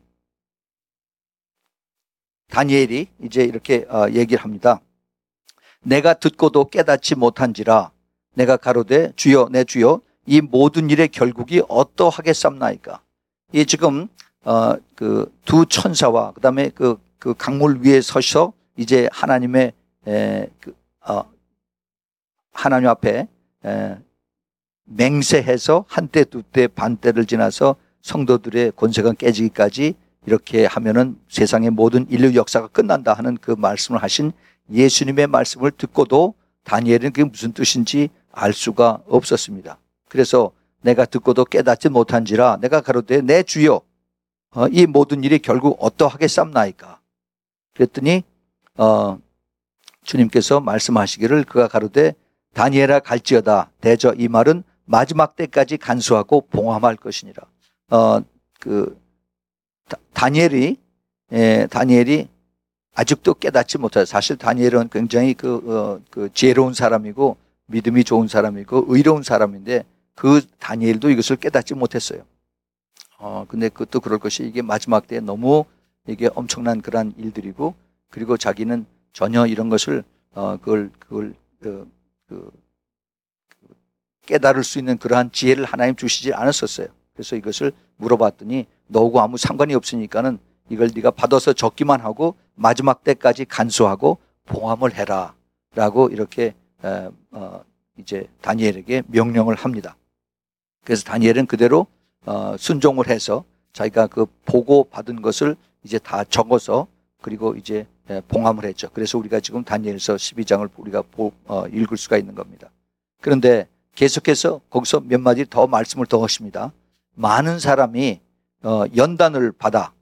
다니엘이 이제 이렇게 어, 얘기를 합니다. 내가 듣고도 깨닫지 못한지라 내가 가로되 주여 내 주여 이 모든 일의 결국이 어떠하겠삼나이까. 이 지금 어, 그 두 천사와 그다음에 그, 그 강물 위에 서서 이제 하나님의 에, 그, 어, 하나님 앞에 에, 맹세해서 한때 두때 반때를 지나서 성도들의 권세가 깨지기까지 이렇게 하면은 세상의 모든 인류 역사가 끝난다 하는 그 말씀을 하신 예수님의 말씀을 듣고도 다니엘은 그게 무슨 뜻인지 알 수가 없었습니다. 그래서 내가 듣고도 깨닫지 못한지라 내가 가로되 내 주여 어, 이 모든 일이 결국 어떠하겠삼나이까. 그랬더니 어, 주님께서 말씀하시기를 그가 가로되 다니엘아 갈지어다 대저 이 말은 마지막 때까지 간수하고 봉함할 것이니라. 어, 그 다, 다니엘이 예, 다니엘이 아직도 깨닫지 못해요. 사실 다니엘은 굉장히 그, 어, 그 지혜로운 사람이고 믿음이 좋은 사람이고 의로운 사람인데 그 다니엘도 이것을 깨닫지 못했어요. 어, 근데 그것도 그럴 것이 이게 마지막 때에 너무 이게 엄청난 그런 일들이고 그리고 자기는 전혀 이런 것을 어, 그걸 그걸 그, 그 깨달을 수 있는 그러한 지혜를 하나님 주시지 않았었어요. 그래서 이것을 물어봤더니 너하고 아무 상관이 없으니까는 이걸 네가 받아서 적기만 하고 마지막 때까지 간수하고 봉함을 해라 라고 이렇게 어, 어, 이제 다니엘에게 명령을 합니다. 그래서 다니엘은 그대로 어, 순종을 해서 자기가 그 보고 받은 것을 이제 다 적어서 그리고 이제 봉함을 했죠. 그래서 우리가 지금 다니엘서 십이 장을 우리가 보, 어, 읽을 수가 있는 겁니다. 그런데 계속해서 거기서 몇 마디 더 말씀을 더 하십니다. 많은 사람이 어, 연단을 받아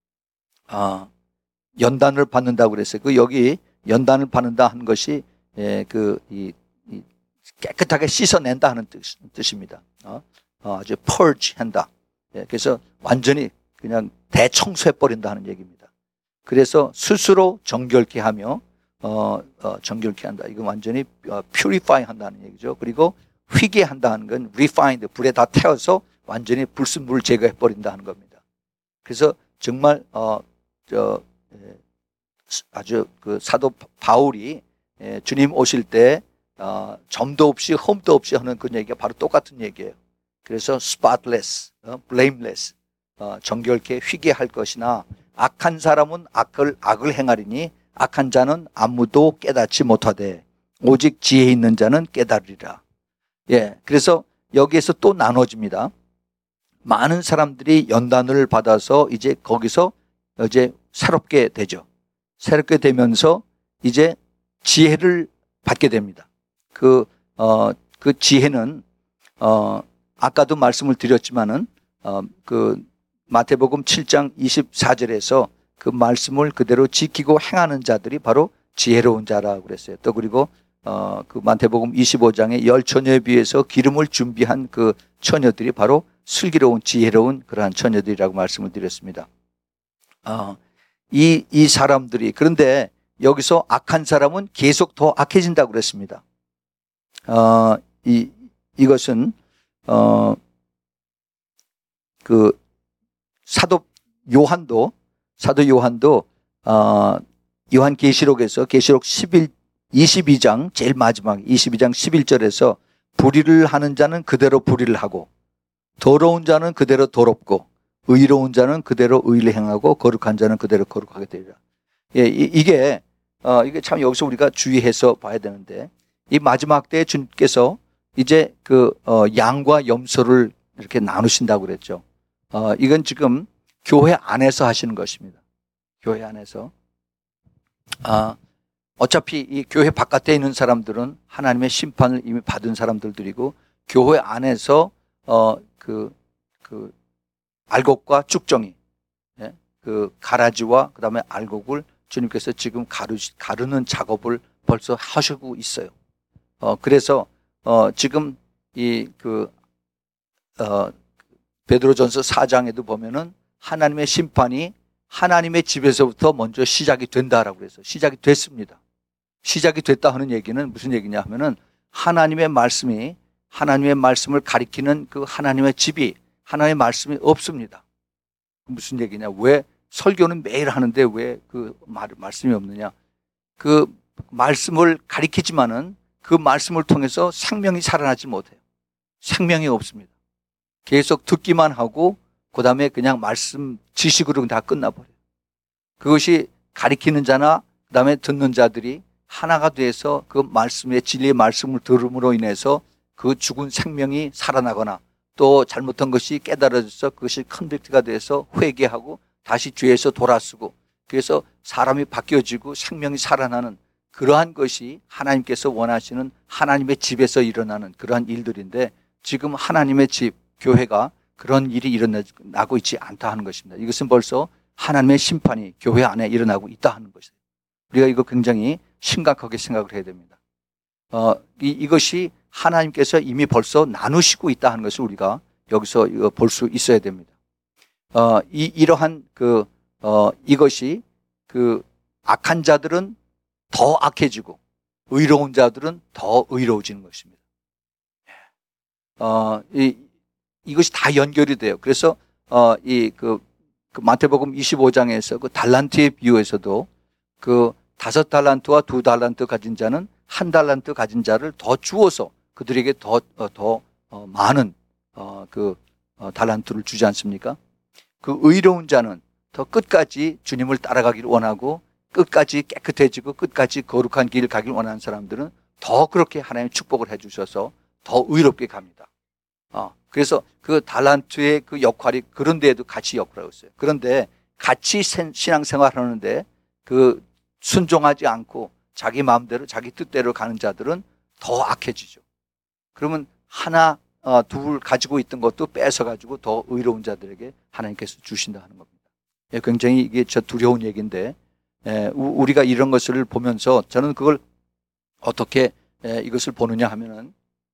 어, 연단을 받는다고 그랬어요. 그 여기 연단을 받는다 하는 것이 예, 그 이, 이 깨끗하게 씻어낸다 하는 뜻, 뜻입니다. 어? 어, 아주 purge 한다. 예, 그래서 완전히 그냥 대청소해 버린다 하는 얘기입니다. 그래서 스스로 정결케 하며 어, 어, 정결케 한다. 이건 완전히 어, purify 한다는 얘기죠. 그리고 휘게 한다는 건 refined, 불에 다 태워서 완전히 불순물을 제거해 버린다 하는 겁니다. 그래서 정말 어, 저, 예, 아주 그 사도 바울이 예, 주님 오실 때 어, 점도 없이 흠도 없이 하는 그 얘기가 바로 똑같은 얘기예요. 그래서 spotless, 어, blameless, 어, 정결케 휘게 할 것이나 악한 사람은 악을 악을 행하리니 악한 자는 아무도 깨닫지 못하되 오직 지혜 있는 자는 깨달으리라. 예, 그래서 여기에서 또 나눠집니다. 많은 사람들이 연단을 받아서 이제 거기서 이제 새롭게 되죠. 새롭게 되면서 이제 지혜를 받게 됩니다. 그, 어, 그 지혜는, 어, 아까도 말씀을 드렸지만은, 어, 그 마태복음 칠 장 이십사 절에서 그 말씀을 그대로 지키고 행하는 자들이 바로 지혜로운 자라고 그랬어요. 또 그리고, 어, 그 마태복음 이십오 장에 열 처녀에 비해서 기름을 준비한 그 처녀들이 바로 슬기로운 지혜로운 그러한 처녀들이라고 말씀을 드렸습니다. 어, 이, 이 사람들이, 그런데 여기서 악한 사람은 계속 더 악해진다고 그랬습니다. 어, 이, 이것은, 어, 그, 사도 요한도, 사도 요한도, 어, 요한 계시록에서 계시록 십일, 이십이 장, 제일 마지막 이십이 장 십일 절에서 불의를 하는 자는 그대로 불의를 하고, 더러운 자는 그대로 더럽고, 의로운 자는 그대로 의를 행하고 거룩한 자는 그대로 거룩하게 되리라. 예, 이, 이게 어, 이게 참 여기서 우리가 주의해서 봐야 되는데 이 마지막 때에 주님께서 이제 그 어, 양과 염소를 이렇게 나누신다고 그랬죠. 어, 이건 지금 교회 안에서 하시는 것입니다. 교회 안에서. 아, 어차피 이 교회 바깥에 있는 사람들은 하나님의 심판을 이미 받은 사람들들이고 교회 안에서 어, 그, 그 알곡과 쭉정이, 예? 그 가라지와 그 다음에 알곡을 주님께서 지금 가르, 가르는 작업을 벌써 하시고 있어요. 어, 그래서, 어, 지금 이 그, 어, 베드로전서 사 장에도 보면은 하나님의 심판이 하나님의 집에서부터 먼저 시작이 된다라고 그래서 시작이 됐습니다. 시작이 됐다 하는 얘기는 무슨 얘기냐 하면은 하나님의 말씀이 하나님의 말씀을 가리키는 그 하나님의 집이 하나님의 말씀이 없습니다. 무슨 얘기냐? 왜 설교는 매일 하는데 왜 그 말씀이 없느냐? 그 말씀을 가리키지만은 그 말씀을 통해서 생명이 살아나지 못해요. 생명이 없습니다. 계속 듣기만 하고 그 다음에 그냥 말씀 지식으로 다 끝나버려요. 그것이 가리키는 자나 그 다음에 듣는 자들이 하나가 돼서 그 말씀의 진리의 말씀을 들음으로 인해서 그 죽은 생명이 살아나거나 또 잘못한 것이 깨달아져서 그것이 컨빅트가 돼서 회개하고 다시 죄에서 돌아서고 그래서 사람이 바뀌어지고 생명이 살아나는 그러한 것이 하나님께서 원하시는 하나님의 집에서 일어나는 그러한 일들인데 지금 하나님의 집, 교회가 그런 일이 일어나고 있지 않다 하는 것입니다. 이것은 벌써 하나님의 심판이 교회 안에 일어나고 있다 하는 것이에요. 우리가 이거 굉장히 심각하게 생각을 해야 됩니다. 어, 이, 이것이 하나님께서 이미 벌써 나누시고 있다 하는 것을 우리가 여기서 볼 수 있어야 됩니다. 어, 이, 이러한 그, 어, 이것이 그 악한 자들은 더 악해지고 의로운 자들은 더 의로워지는 것입니다. 어, 이, 이것이 다 연결이 돼요. 그래서, 어, 이, 그, 그 마태복음 이십오 장에서 그 달란트의 비유에서도 그 다섯 달란트와 두 달란트 가진 자는 한 달란트 가진 자를 더 주어서 그들에게 더, 어, 더, 어, 많은, 어, 그, 어, 달란트를 주지 않습니까? 그 의로운 자는 더 끝까지 주님을 따라가기를 원하고 끝까지 깨끗해지고 끝까지 거룩한 길을 가길 원하는 사람들은 더 그렇게 하나님 축복을 해주셔서 더 의롭게 갑니다. 어, 그래서 그 달란트의 그 역할이 그런 데에도 같이 역할을 했어요. 그런데 같이 신앙생활 하는데 그 순종하지 않고 자기 마음대로 자기 뜻대로 가는 자들은 더 악해지죠. 그러면 하나 어, 둘 가지고 있던 것도 뺏어가지고 더 의로운 자들에게 하나님께서 주신다 하는 겁니다. 예, 굉장히 이게 저 두려운 얘기인데 예, 우리가 이런 것을 보면서 저는 그걸 어떻게 예, 이것을 보느냐 하면은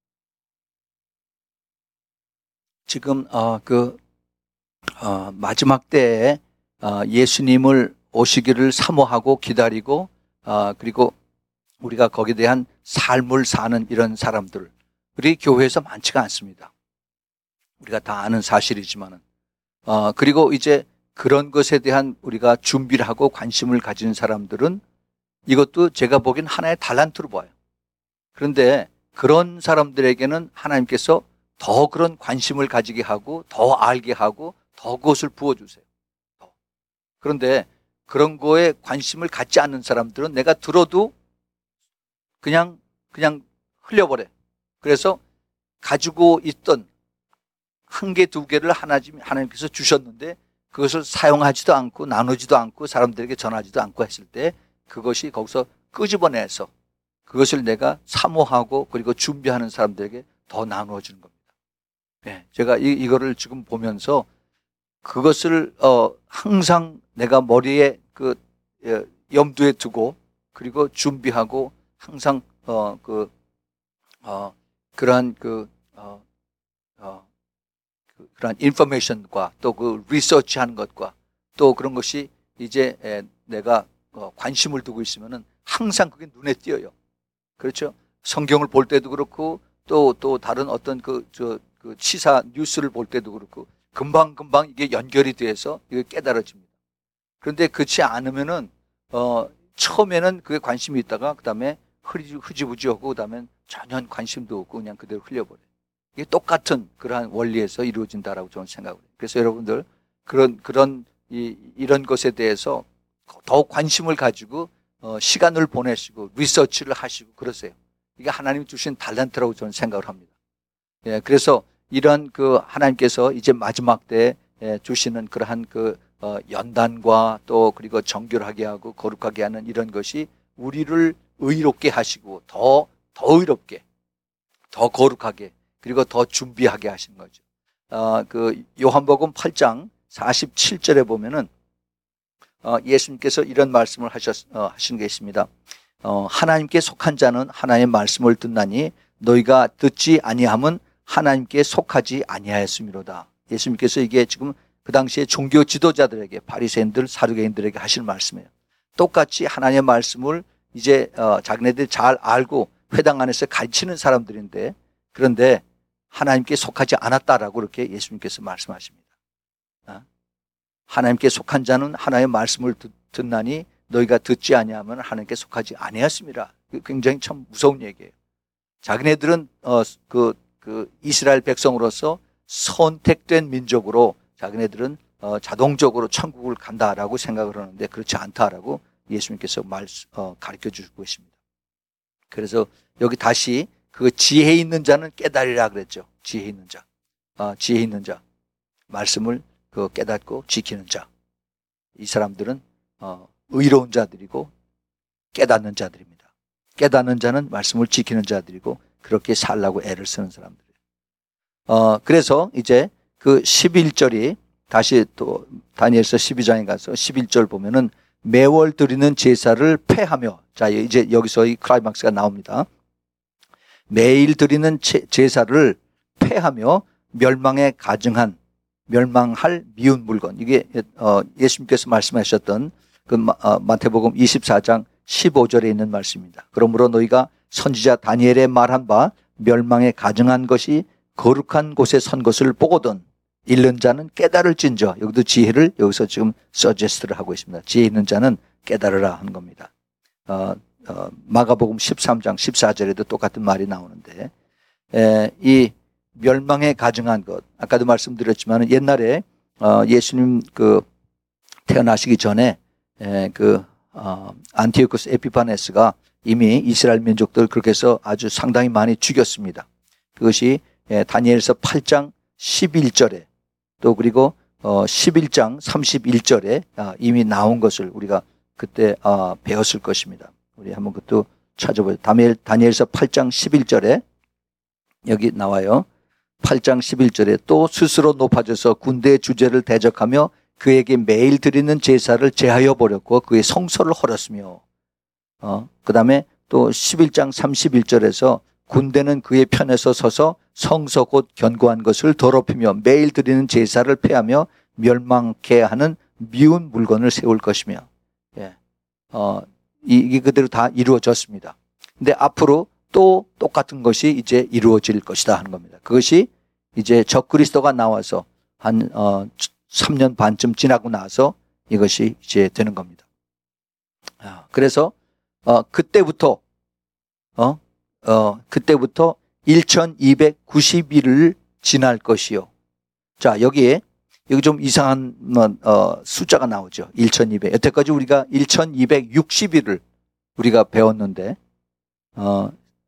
지금 어, 그 어, 마지막 때에 어, 예수님을 오시기를 사모하고 기다리고 어, 그리고 우리가 거기에 대한 삶을 사는 이런 사람들 우리 교회에서 많지가 않습니다. 우리가 다 아는 사실이지만은 어, 그리고 이제 그런 것에 대한 우리가 준비를 하고 관심을 가진 사람들은 이것도 제가 보기엔 하나의 달란트로 봐요. 그런데 그런 사람들에게는 하나님께서 더 그런 관심을 가지게 하고 더 알게 하고 더 그것을 부어주세요. 더. 그런데 그런 거에 관심을 갖지 않는 사람들은 내가 들어도 그냥 그냥 흘려버려. 그래서 가지고 있던 한 개, 두 개를 하나님, 하나님께서 주셨는데 그것을 사용하지도 않고 나누지도 않고 사람들에게 전하지도 않고 했을 때 그것이 거기서 끄집어내서 그것을 내가 사모하고 그리고 준비하는 사람들에게 더 나누어 주는 겁니다. 네, 제가 이, 이거를 지금 보면서 그것을 어, 항상 내가 머리에 그 예, 염두에 두고 그리고 준비하고 항상 어, 그 어, 그러한 그 어, 어, 그, 그러한 인포메이션과 또 그 리서치하는 것과 또 그런 것이 이제 에, 내가 어, 관심을 두고 있으면은 항상 그게 눈에 띄어요. 그렇죠? 성경을 볼 때도 그렇고 또 또 다른 어떤 그 저 그 시사 뉴스를 볼 때도 그렇고 금방 금방 이게 연결이 돼서 이게 깨달아집니다. 그런데 그렇지 않으면은 어 처음에는 그게 관심이 있다가 그다음에 흐지부지하고 그다음에 전혀 관심도 없고 그냥 그대로 흘려버려요. 이게 똑같은 그러한 원리에서 이루어진다라고 저는 생각을 해요. 그래서 여러분들 그런 그런 이, 이런 것에 대해서 더욱 관심을 가지고 어, 시간을 보내시고 리서치를 하시고 그러세요. 이게 하나님이 주신 달란트라고 저는 생각을 합니다. 예, 그래서 이런 그 하나님께서 이제 마지막 때에 주시는 그러한 그 어, 연단과 또 그리고 정결하게 하고 거룩하게 하는 이런 것이 우리를 의롭게 하시고 더, 더 의롭게, 더 거룩하게 그리고 더 준비하게 하신 거죠. 어, 그 요한복음 팔 장 사십칠 절에 보면은 어, 예수님께서 이런 말씀을 하셨, 어, 하신 게 있습니다. 어, 하나님께 속한 자는 하나님의 말씀을 듣나니 너희가 듣지 아니함은 하나님께 속하지 아니하였음이로다. 예수님께서 이게 지금 그 당시에 종교 지도자들에게 바리새인들, 사두개인들에게 하신 말씀이에요. 똑같이 하나님의 말씀을 이제 어, 자기네들이 잘 알고 회당 안에서 가르치는 사람들인데 그런데 하나님께 속하지 않았다라고 이렇게 예수님께서 말씀하십니다. 어? 하나님께 속한 자는 하나님의 말씀을 듣, 듣나니 너희가 듣지 아니하면 하나님께 속하지 아니하였습니다. 굉장히 참 무서운 얘기예요. 자기네들은 어, 그, 그 이스라엘 백성으로서 선택된 민족으로 자기네들은 어, 자동적으로 천국을 간다라고 생각을 하는데 그렇지 않다라고 예수님께서 말, 어, 가르쳐 주고 있습니다. 그래서 여기 다시 그 지혜 있는 자는 깨달으라 그랬죠. 지혜 있는 자, 어, 지혜 있는 자, 말씀을 그 깨닫고 지키는 자. 이 사람들은 어, 의로운 자들이고 깨닫는 자들입니다. 깨닫는 자는 말씀을 지키는 자들이고 그렇게 살라고 애를 쓰는 사람들이에요. 어, 그래서 이제 그 십일 절이 다시 또 다니엘서 십이 장에 가서 십일 절 보면은 매월 드리는 제사를 폐하며 자 이제 여기서 이 클라이막스가 나옵니다. 매일 드리는 제사를 폐하며 멸망에 가증한 멸망할 미운 물건 이게 어, 예수님께서 말씀하셨던 그 어, 마태복음 이십사 장 십오 절에 있는 말씀입니다. 그러므로 너희가 선지자 다니엘의 말한 바 멸망에 가증한 것이 거룩한 곳에 선 것을 보거든 잃는 자는 깨달을진저 여기도 지혜를 여기서 지금 서제스트를 하고 있습니다. 지혜 있는 자는 깨달으라 하는 겁니다. 어, 어, 마가복음 십삼 장 십사 절에도 똑같은 말이 나오는데 에, 이 멸망에 가증한 것 아까도 말씀드렸지만 옛날에 어, 예수님 그 태어나시기 전에 에, 그 어, 안티오쿠스 에피파네스가 이미 이스라엘 민족들 그렇게 해서 아주 상당히 많이 죽였습니다. 그것이 에, 다니엘서 팔 장 십일 절에 또 그리고 어, 십일 장 삼십일 절에 아, 이미 나온 것을 우리가 그때 아, 배웠을 것입니다. 우리 한번 그것도 찾아보죠. 다니엘, 다니엘서 팔 장 십일 절에 여기 나와요. 팔 장 십일 절에 또 스스로 높아져서 군대의 주제를 대적하며 그에게 매일 드리는 제사를 제하여 버렸고 그의 성소를 헐었으며 어, 그 다음에 또 십일 장 삼십일 절에서 군대는 그의 편에서 서서 성서 곧 견고한 것을 더럽히며 매일 드리는 제사를 폐하며 멸망케 하는 미운 물건을 세울 것이며 예. 어, 이게 그대로 다 이루어졌습니다. 근데 앞으로 또 똑같은 것이 이제 이루어질 것이다 하는 겁니다. 그것이 이제 적그리스도가 나와서 한 어, 삼 년 반쯤 지나고 나서 이것이 이제 되는 겁니다. 아, 그래서 어, 그때부터 어, 어, 그때부터 천이백구십 일을 지날 것이요. 자, 여기에 여기 좀 이상한 어, 숫자가 나오죠. 천이백. 여태까지 우리가 천이백육십 일을 우리가 배웠는데 어,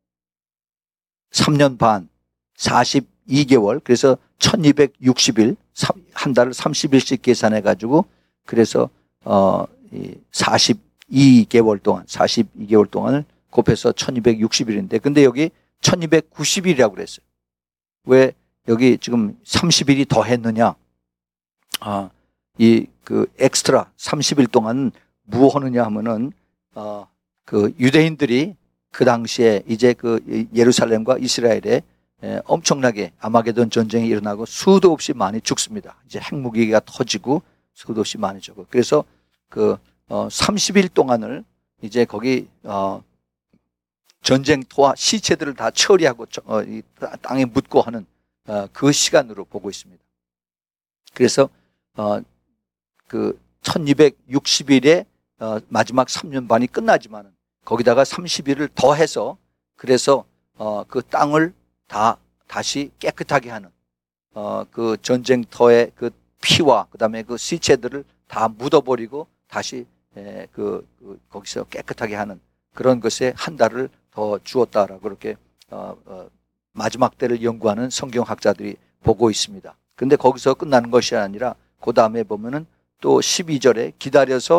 삼 년 반, 사십이 개월, 그래서 천이백육십 일, 한 달을 삼십 일씩 계산해 가지고 그래서 어, 사십이 개월 동안, 사십이 개월 동안을 곱해서 천이백육십 일인데 근데 여기 천이백구십 일이라고 그랬어요. 왜 여기 지금 삼십 일이 더 했느냐? 아, 이 그 엑스트라 삼십 일 동안 뭐 하느냐 하면은 어, 그 유대인들이 그 당시에 이제 그 예루살렘과 이스라엘에 에, 엄청나게 아마게돈 전쟁이 일어나고 수도 없이 많이 죽습니다. 이제 핵무기가 터지고 수도 없이 많이 죽고 그래서 그 어, 삼십 일 동안을 이제 거기 어, 전쟁터와 시체들을 다 처리하고 어, 이 땅에 묻고 하는 어, 그 시간으로 보고 있습니다. 그래서 어, 그 천이백육십 일에 어, 마지막 삼 년 반이 끝나지만 거기다가 삼십 일을 더해서 그래서 어, 그 땅을 다 다시 깨끗하게 하는 어, 그 전쟁터의 그 피와 그다음에 그 시체들을 다 묻어버리고 다시 에, 그, 그 거기서 깨끗하게 하는 그런 것에 한 달을 더 주었다라고 그렇게 어, 어, 마지막 때를 연구하는 성경학자들이 보고 있습니다. 그런데 거기서 끝나는 것이 아니라 그 다음에 보면은 또 십이 절에 기다려서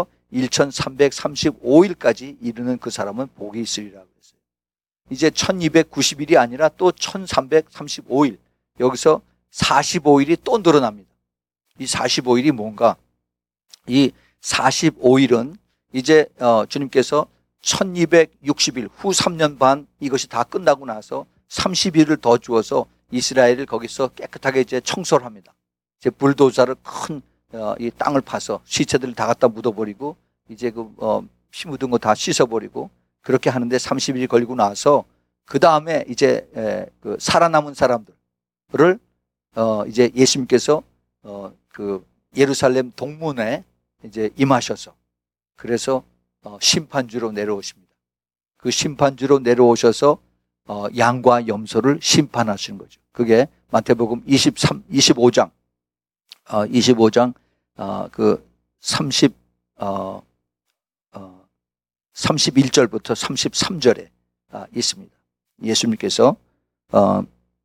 천삼백삼십오 일까지 이르는 그 사람은 복이 있으리라 그랬어요. 이제 천이백구십 일이 아니라 또 천삼백삼십오 일 여기서 사십오 일이 또 늘어납니다. 이 사십오 일이 뭔가? 이 사십오 일은 이제 어, 주님께서 천이백육십 일 후 삼 년 반 이것이 다 끝나고 나서 삼십 일을 더 주어서 이스라엘을 거기서 깨끗하게 이제 청소를 합니다. 이제 불도저를 큰 어, 이 땅을 파서 시체들을 다 갖다 묻어버리고 이제 그 어, 피 묻은 거 다 씻어버리고 그렇게 하는데 삼십 일이 걸리고 나서 그 다음에 이제 에, 그 살아남은 사람들을 어, 이제 예수님께서 어, 그 예루살렘 동문에 이제 임하셔서 그래서 어, 심판주로 내려오십니다. 그 심판주로 내려오셔서 어, 양과 염소를 심판하시는 거죠. 그게 마태복음 이십삼, 이십오 장, 어, 이십오 장, 어, 그 삼십, 어, 어, 삼십일 절부터 삼십삼 절에 아, 있습니다. 예수님께서 어,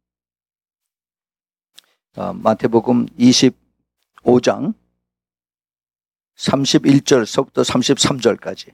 어, 마태복음 이십오 장 삼십일 절서부터 삼십삼 절까지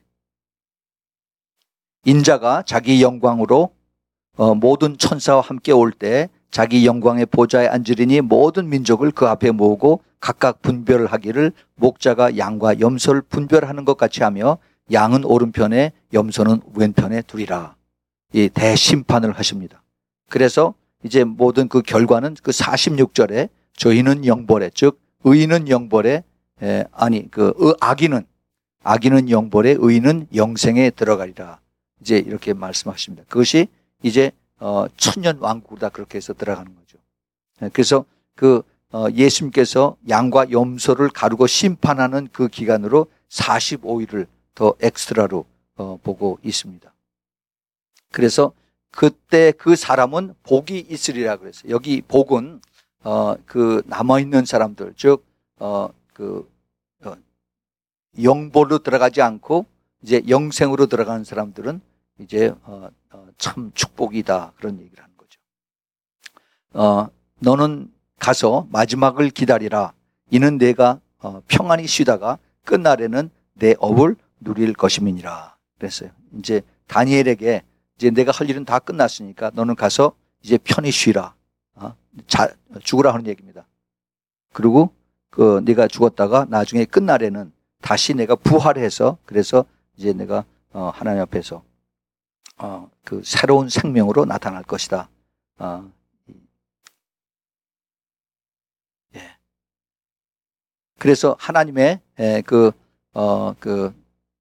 인자가 자기 영광으로 어, 모든 천사와 함께 올 때 자기 영광의 보좌에 앉으리니 모든 민족을 그 앞에 모으고 각각 분별하기를 목자가 양과 염소를 분별하는 것 같이 하며 양은 오른편에 염소는 왼편에 두리라. 이 대심판을 하십니다. 그래서 이제 모든 그 결과는 그 사십육 절에 저희는 영벌에 즉 의인은 영벌에 에, 아니 그 악인은 악인은 영벌에 의인은 영생에 들어가리라. 이제 이렇게 말씀하십니다. 그것이 이제 어, 천년 왕국이다 그렇게 해서 들어가는 거죠. 그래서 그 어, 예수님께서 양과 염소를 가르고 심판하는 그 기간으로 사십오 일을 더 엑스트라로 어, 보고 있습니다. 그래서 그때 그 사람은 복이 있으리라 그랬어요. 여기 복은 어, 그 남아 있는 사람들 즉 어, 그 어, 영볼로 들어가지 않고 이제 영생으로 들어가는 사람들은 이제 어, 어, 참 축복이다 그런 얘기를 하는 거죠. 어, 너는 가서 마지막을 기다리라. 이는 내가 어, 평안히 쉬다가 끝날에는 내 업을 누릴 것임이니라. 그랬어요. 이제 다니엘에게 이제 내가 할 일은 다 끝났으니까 너는 가서 이제 편히 쉬라. 어? 자, 죽으라 하는 얘기입니다. 그리고 그 네가 죽었다가 나중에 끝날에는 다시 내가 부활해서 그래서 이제 내가 어, 하나님 앞에서 어, 그 새로운 생명으로 나타날 것이다. 어, 예. 그래서 하나님의 에, 그, 어, 그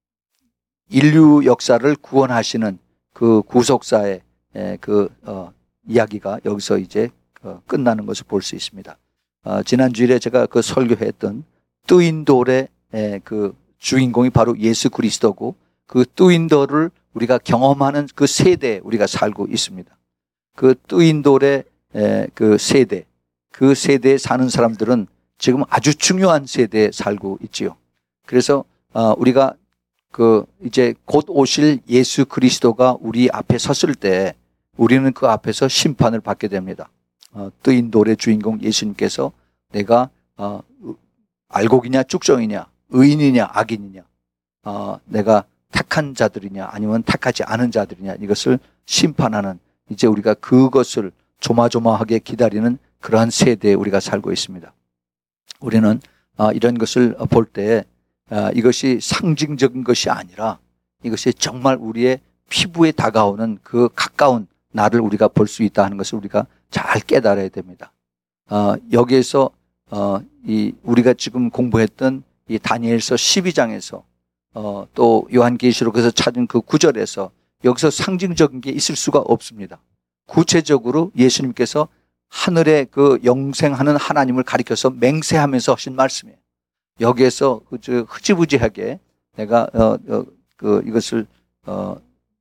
인류 역사를 구원하시는 그 구속사의 에, 그 어, 이야기가 여기서 이제 어, 끝나는 것을 볼 수 있습니다. 어, 지난 주일에 제가 그 설교했던 뜨인 돌의 에, 그 주인공이 바로 예수 그리스도고 그 뜨인 돌을 우리가 경험하는 그 세대에 우리가 살고 있습니다. 그 뜨인 돌의 에, 그 세대, 그 세대에 사는 사람들은 지금 아주 중요한 세대에 살고 있지요. 그래서 어, 우리가 그 이제 곧 오실 예수 그리스도가 우리 앞에 섰을 때 우리는 그 앞에서 심판을 받게 됩니다. 어, 뜨인 돌의 주인공 예수님께서 내가 어, 알곡이냐 쭉정이냐 의인이냐 악인이냐 어, 내가 택한 자들이냐 아니면 택하지 않은 자들이냐 이것을 심판하는 이제 우리가 그것을 조마조마하게 기다리는 그러한 세대에 우리가 살고 있습니다. 우리는 어, 이런 것을 볼 때 어, 이것이 상징적인 것이 아니라 이것이 정말 우리의 피부에 다가오는 그 가까운 날을 우리가 볼 수 있다 하는 것을 우리가 잘 깨달아야 됩니다. 어, 여기에서 어, 이 우리가 지금 공부했던 이 다니엘서 십이 장에서 어, 또 요한계시록에서 찾은 그 구절에서 여기서 상징적인 게 있을 수가 없습니다. 구체적으로 예수님께서 하늘에 그 영생하는 하나님을 가리켜서 맹세하면서 하신 말씀이에요. 여기에서 흐지부지하게 내가 어, 어, 그 이것을 어,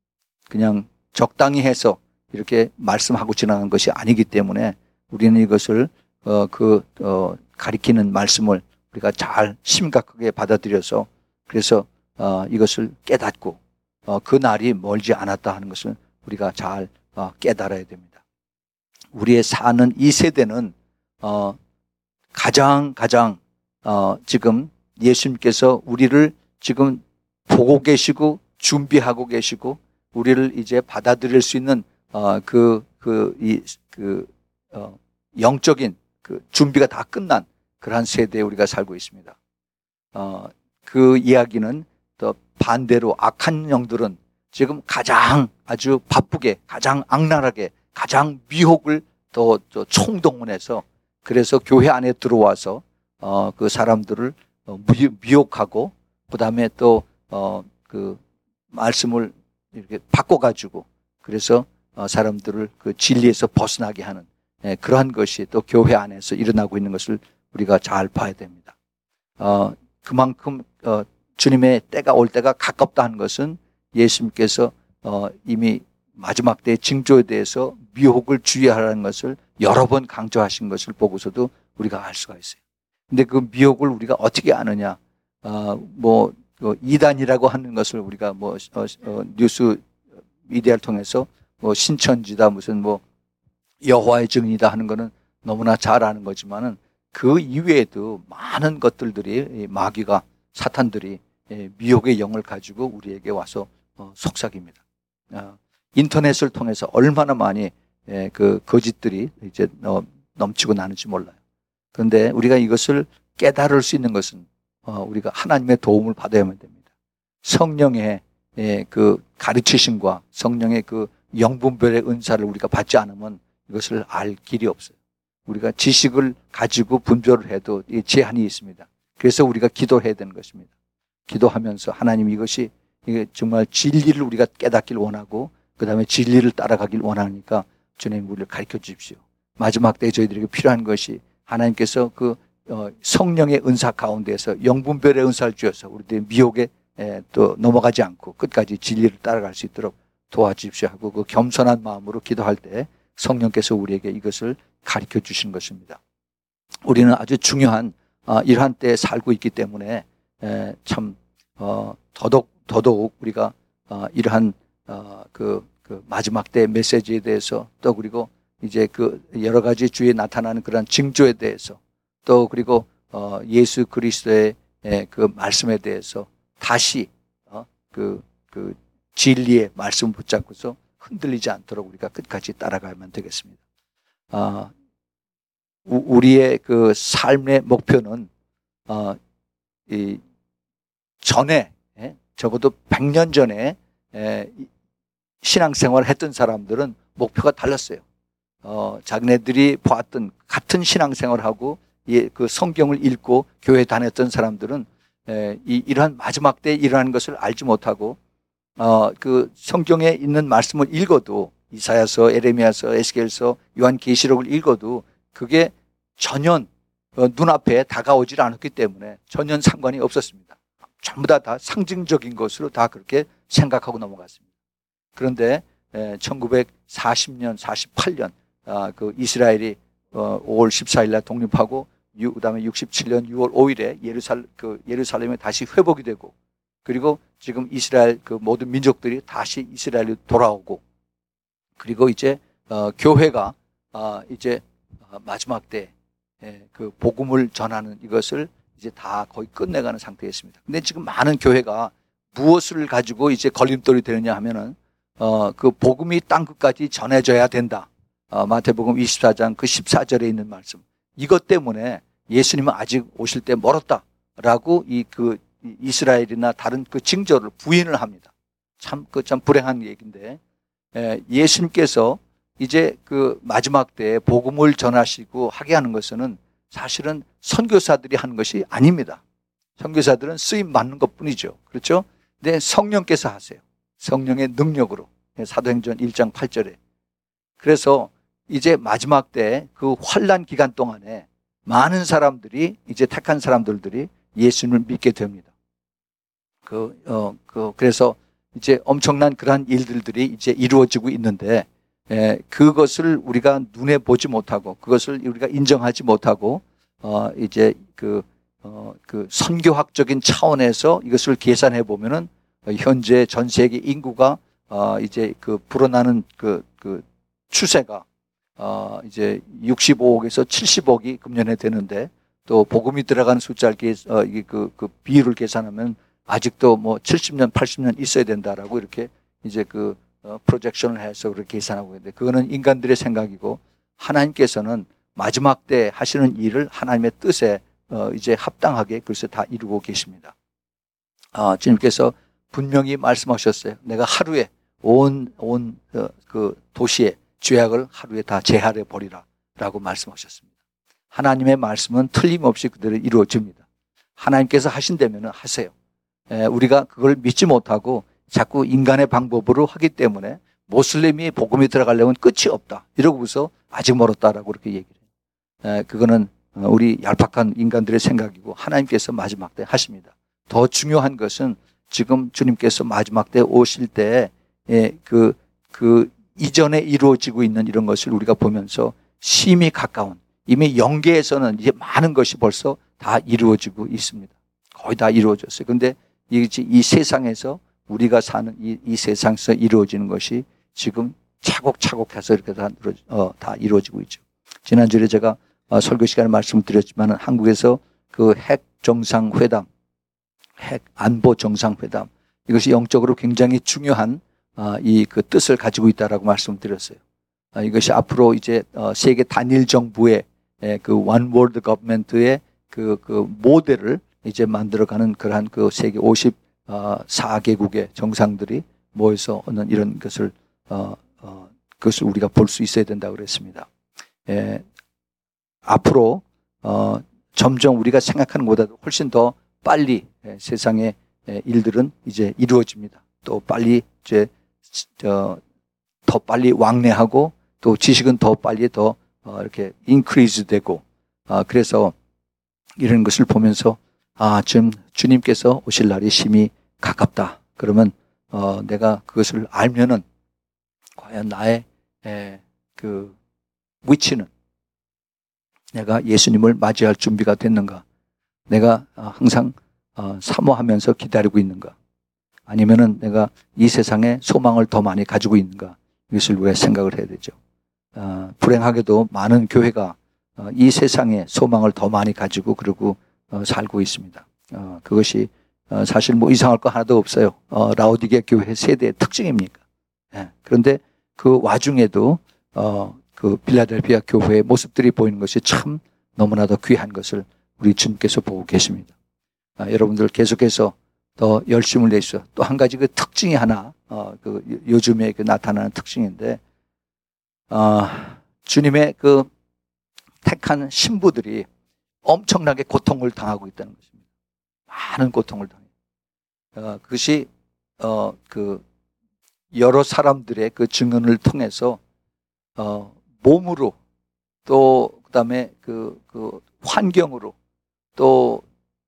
그냥 적당히 해서 이렇게 말씀하고 지나간 것이 아니기 때문에 우리는 이것을 어, 그 어, 가리키는 말씀을 우리가 잘 심각하게 받아들여서 그래서 어, 이것을 깨닫고 어, 그 날이 멀지 않았다 하는 것을 우리가 잘 어, 깨달아야 됩니다. 우리의 사는 이 세대는 어, 가장 가장 어, 지금 예수님께서 우리를 지금 보고 계시고 준비하고 계시고 우리를 이제 받아들일 수 있는 어, 그, 그, 이, 그, 어, 영적인 그 준비가 다 끝난 그러한 세대에 우리가 살고 있습니다. 어, 그 이야기는 또 반대로 악한 영들은 지금 가장 아주 바쁘게, 가장 악랄하게, 가장 미혹을 또, 또 총동원해서 그래서 교회 안에 들어와서 어, 그 사람들을 어, 미혹하고 그 다음에 또, 어, 그 말씀을 이렇게 바꿔가지고 그래서 어, 사람들을 그 진리에서 벗어나게 하는 예, 그러한 것이 또 교회 안에서 일어나고 있는 것을 우리가 잘 봐야 됩니다. 어, 그만큼 어, 주님의 때가 올 때가 가깝다 하는 것은 예수님께서 어, 이미 마지막 때의 징조에 대해서 미혹을 주의하라는 것을 여러 번 강조하신 것을 보고서도 우리가 알 수가 있어요. 근데 그 미혹을 우리가 어떻게 아느냐? 어, 뭐 어, 이단이라고 하는 것을 우리가 뭐 어, 어, 뉴스 미디어를 통해서 뭐 신천지다 무슨 뭐 여호와의 증인이다 하는 거는 너무나 잘 아는 거지만은 그 이외에도 많은 것들들이 마귀가 사탄들이 미혹의 영을 가지고 우리에게 와서 속삭입니다. 인터넷을 통해서 얼마나 많이 그 거짓들이 이제 넘치고 나는지 몰라요. 그런데 우리가 이것을 깨달을 수 있는 것은 우리가 하나님의 도움을 받아야만 됩니다. 성령의 그 가르치심과 성령의 그 영분별의 은사를 우리가 받지 않으면 이것을 알 길이 없어요. 우리가 지식을 가지고 분별을 해도 제한이 있습니다. 그래서 우리가 기도해야 되는 것입니다. 기도하면서 하나님 이것이 정말 진리를 우리가 깨닫길 원하고 그 다음에 진리를 따라가길 원하니까 주님 우리를 가르쳐 주십시오. 마지막 때에 저희들에게 필요한 것이 하나님께서 그 성령의 은사 가운데서 영분별의 은사를 주셔서 우리들의 미혹에 또 넘어가지 않고 끝까지 진리를 따라갈 수 있도록 도와주십시오 하고 그 겸손한 마음으로 기도할 때 성령께서 우리에게 이것을 가르쳐 주신 것입니다. 우리는 아주 중요한 이러한 때에 살고 있기 때문에 참 어, 더더욱 더더욱 우리가 어, 이러한 어, 그, 그 마지막 때 메시지에 대해서 또 그리고 이제 그 여러 가지 주에 나타나는 그런 징조에 대해서 또 그리고 어, 예수 그리스도의 그 말씀에 대해서 다시 어, 그, 그 진리의 말씀을 붙잡고서 흔들리지 않도록 우리가 끝까지 따라가면 되겠습니다. 어, 우리의 그 삶의 목표는 어, 이 전에 예? 적어도 백 년 전에 예, 신앙생활을 했던 사람들은 목표가 달랐어요. 어, 자기네들이 보았던 같은 신앙생활하고 예, 그 성경을 읽고 교회 다녔던 사람들은 예, 이, 이러한 마지막 때에 일어나는 것을 알지 못하고 어, 그 성경에 있는 말씀을 읽어도 이사야서, 에레미야서, 에스겔서, 요한계시록을 읽어도 그게 전혀 어, 눈앞에 다가오질 않았기 때문에 전혀 상관이 없었습니다. 전부 다, 다 상징적인 것으로 다 그렇게 생각하고 넘어갔습니다. 그런데 에, 천구백사십 년, 사십팔 년 아, 그 이스라엘이 어, 오월 십사일 날 독립하고 유, 그다음에 육십칠 년 유월 오일에 예루살 그 예루살렘에 다시 회복이 되고 그리고 지금 이스라엘 그 모든 민족들이 다시 이스라엘로 돌아오고 그리고 이제 어, 교회가 어, 이제 어, 마지막 때 그 복음을 전하는 이것을 이제 다 거의 끝내가는 상태였습니다. 근데 지금 많은 교회가 무엇을 가지고 이제 걸림돌이 되느냐 하면은 어, 그 복음이 땅 끝까지 전해져야 된다. 어, 마태복음 이십사 장 그 십사 절에 있는 말씀. 이것 때문에 예수님은 아직 오실 때 멀었다라고 이 그 이스라엘이나 다른 그 징조를 부인을 합니다. 참 그 참 불행한 얘기인데 예, 예수님께서 이제 그 마지막 때에 복음을 전하시고 하게 하는 것은 사실은 선교사들이 하는 것이 아닙니다. 선교사들은 쓰임 받는 것 뿐이죠. 그렇죠? 근데 성령께서 하세요. 성령의 능력으로. 사도행전 일 장 팔 절에. 그래서 이제 마지막 때 그 환난 기간 동안에 많은 사람들이 이제 택한 사람들들이 예수님을 믿게 됩니다. 그, 어, 그, 그래서 이제 엄청난 그러한 일들들이 이제 이루어지고 있는데 예, 그것을 우리가 눈에 보지 못하고 그것을 우리가 인정하지 못하고 어, 이제 그, 어, 그 선교학적인 차원에서 이것을 계산해 보면은 현재 전 세계 인구가 어, 이제 그 불어나는 그, 그 추세가 어, 이제 육십오억에서 칠십억이 금년에 되는데 또 복음이 들어가는 숫자를 어, 이게 그, 그 비율을 계산하면 아직도 뭐 칠십 년, 팔십 년 있어야 된다라고 이렇게 이제 그 어, 프로젝션을 해서 그렇게 계산하고 있는데 그거는 인간들의 생각이고 하나님께서는 마지막 때 하시는 일을 하나님의 뜻에 어, 이제 합당하게 글쎄 다 이루고 계십니다. 아, 주님께서 분명히 말씀하셨어요. 내가 하루에 온, 온, 어, 그 도시의 죄악을 하루에 다 제하려 버리라 라고 말씀하셨습니다. 하나님의 말씀은 틀림없이 그대로 이루어집니다. 하나님께서 하신다면 하세요. 에, 우리가 그걸 믿지 못하고 자꾸 인간의 방법으로 하기 때문에 모슬림이 복음이 들어가려면 끝이 없다. 이러고서 아직 멀었다라고 그렇게 얘기를 해요. 에, 그거는 우리 얄팍한 인간들의 생각이고 하나님께서 마지막 때 하십니다. 더 중요한 것은 지금 주님께서 마지막 때 오실 때 그, 그 이전에 이루어지고 있는 이런 것을 우리가 보면서 심히 가까운 이미 영계에서는 이제 많은 것이 벌써 다 이루어지고 있습니다. 거의 다 이루어졌어요. 그런데 이, 이 세상에서 우리가 사는 이, 이 세상에서 이루어지는 것이 지금 차곡차곡해서 이렇게 다, 어, 다 이루어지고 있죠. 지난주에 제가 어, 설교 시간에 말씀을 드렸지만 한국에서 그 핵 정상회담, 핵 안보 정상회담 이것이 영적으로 굉장히 중요한 어, 이 그 뜻을 가지고 있다라고 말씀을 드렸어요. 어, 이것이 앞으로 이제 어, 세계 단일 정부의 에, 그 One World Government의 그, 그 모델을 이제 만들어가는 그러한 그 세계 오십사 개국의 정상들이 모여서 하는 이런 것을 어, 어, 그것을 우리가 볼 수 있어야 된다고 그랬습니다. 에, 앞으로 어, 점점 우리가 생각하는 것보다도 훨씬 더 빨리 에, 세상의 에, 일들은 이제 이루어집니다. 또 빨리 이제 어, 더 빨리 왕래하고 또 지식은 더 빨리 더 어, 이렇게 인크리즈 되고 어, 그래서 이런 것을 보면서 아, 지금 주님께서 오실 날이 심히 가깝다. 그러면 어, 내가 그것을 알면은 과연 나의 에, 그 위치는 내가 예수님을 맞이할 준비가 됐는가? 내가 항상 어, 사모하면서 기다리고 있는가? 아니면은 내가 이 세상에 소망을 더 많이 가지고 있는가? 이것을 우리가 생각을 해야 되죠. 어, 불행하게도 많은 교회가 어, 이 세상에 소망을 더 많이 가지고 그리고 어, 살고 있습니다. 어, 그것이 어, 사실 뭐 이상할 거 하나도 없어요. 어, 라오디게 교회 세대의 특징입니까? 예, 그런데 그 와중에도 어, 그 필라델피아 교회의 모습들이 보이는 것이 참 너무나도 귀한 것을 우리 주님께서 보고 계십니다. 아, 여러분들 계속해서 더 열심을 내시오. 또 한 가지 그 특징이 하나, 어, 그 요즘에 그 나타나는 특징인데, 어, 주님의 그 택한 신부들이 엄청나게 고통을 당하고 있다는 것입니다. 많은 고통을 당해요. 어, 그것이, 어, 그, 여러 사람들의 그 증언을 통해서, 어, 몸으로 또, 그 다음에 그, 그 환경으로 또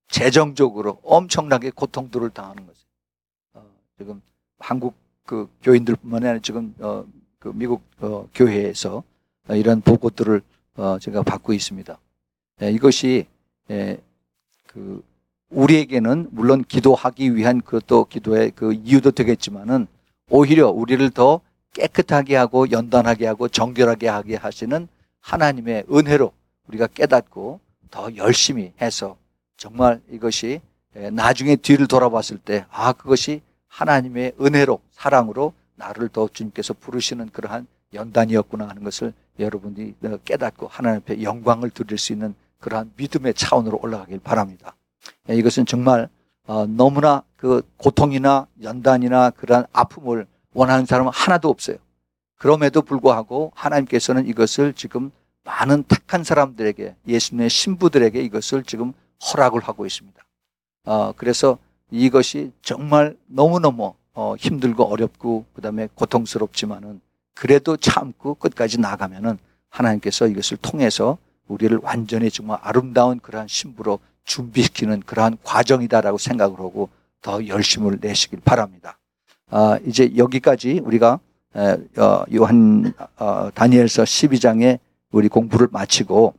재정적으로 엄청나게 고통들을 당하는 거죠. 어, 지금 한국 그 교인들뿐만 아니라 지금 어, 그 미국 어, 교회에서 어, 이런 보고들을 어, 제가 받고 있습니다. 예, 이것이 예, 그 우리에게는 물론 기도하기 위한 그것도 기도의 그 이유도 되겠지만은 오히려 우리를 더 깨끗하게 하고 연단하게 하고 정결하게 하게 하시는 하나님의 은혜로 우리가 깨닫고 더 열심히 해서 정말 이것이 나중에 뒤를 돌아봤을 때 아 그것이 하나님의 은혜로 사랑으로 나를 더 주님께서 부르시는 그러한 연단이었구나 하는 것을 여러분이 깨닫고 하나님 앞에 영광을 드릴 수 있는 그러한 믿음의 차원으로 올라가길 바랍니다. 이것은 정말 너무나 그 고통이나 연단이나 그러한 아픔을 원하는 사람은 하나도 없어요. 그럼에도 불구하고 하나님께서는 이것을 지금 많은 택한 사람들에게 예수님의 신부들에게 이것을 지금 허락을 하고 있습니다. 어, 그래서 이것이 정말 너무너무 어, 힘들고 어렵고 그 다음에 고통스럽지만은 그래도 참고 끝까지 나가면은 하나님께서 이것을 통해서 우리를 완전히 정말 아름다운 그러한 신부로 준비시키는 그러한 과정이다라고 생각을 하고 더 열심을 내시길 바랍니다. 아, 이제 여기까지 우리가 에, 어, 요한 어, 다니엘서 십이 장에 우리 공부를 마치고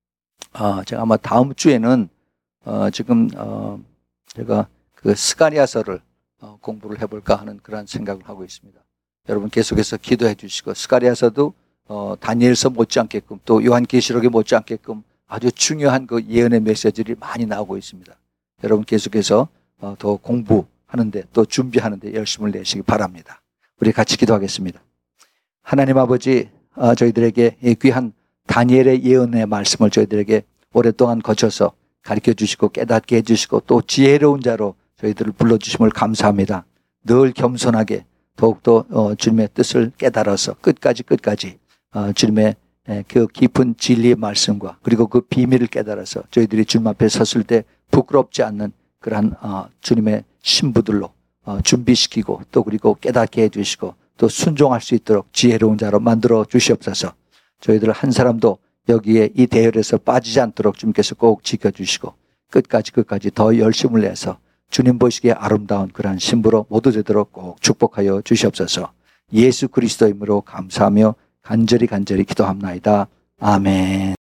어, 제가 아마 다음 주에는 어, 지금 어, 제가 그 스가랴서를 어, 공부를 해볼까 하는 그런 생각을 하고 있습니다. 여러분 계속해서 기도해 주시고 스가랴서도 어, 다니엘서 못지않게끔 또 요한계시록에 못지않게끔 아주 중요한 그 예언의 메시지들이 많이 나오고 있습니다. 여러분 계속해서 어, 더 공부하는데 또 준비하는데 열심을 내시기 바랍니다. 우리 같이 기도하겠습니다. 하나님 아버지 어, 저희들에게 이 귀한 다니엘의 예언의 말씀을 저희들에게 오랫동안 거쳐서 가르쳐 주시고 깨닫게 해주시고 또 지혜로운 자로 저희들을 불러주심을 감사합니다. 늘 겸손하게 더욱더 어, 주님의 뜻을 깨달아서 끝까지 끝까지 어, 주님의 그 깊은 진리의 말씀과 그리고 그 비밀을 깨달아서 저희들이 주님 앞에 섰을 때 부끄럽지 않는 그러한 어, 주님의 신부들로 어, 준비시키고 또 그리고 깨닫게 해주시고 또 순종할 수 있도록 지혜로운 자로 만들어 주시옵소서. 저희들 한 사람도 여기에 이 대열에서 빠지지 않도록 주님께서 꼭 지켜주시고 끝까지 끝까지 더 열심을 내서 주님 보시기에 아름다운 그러한 신부로 모두 되도록 꼭 축복하여 주시옵소서. 예수 그리스도 이름으로 감사하며 간절히 간절히 기도합나이다. 아멘.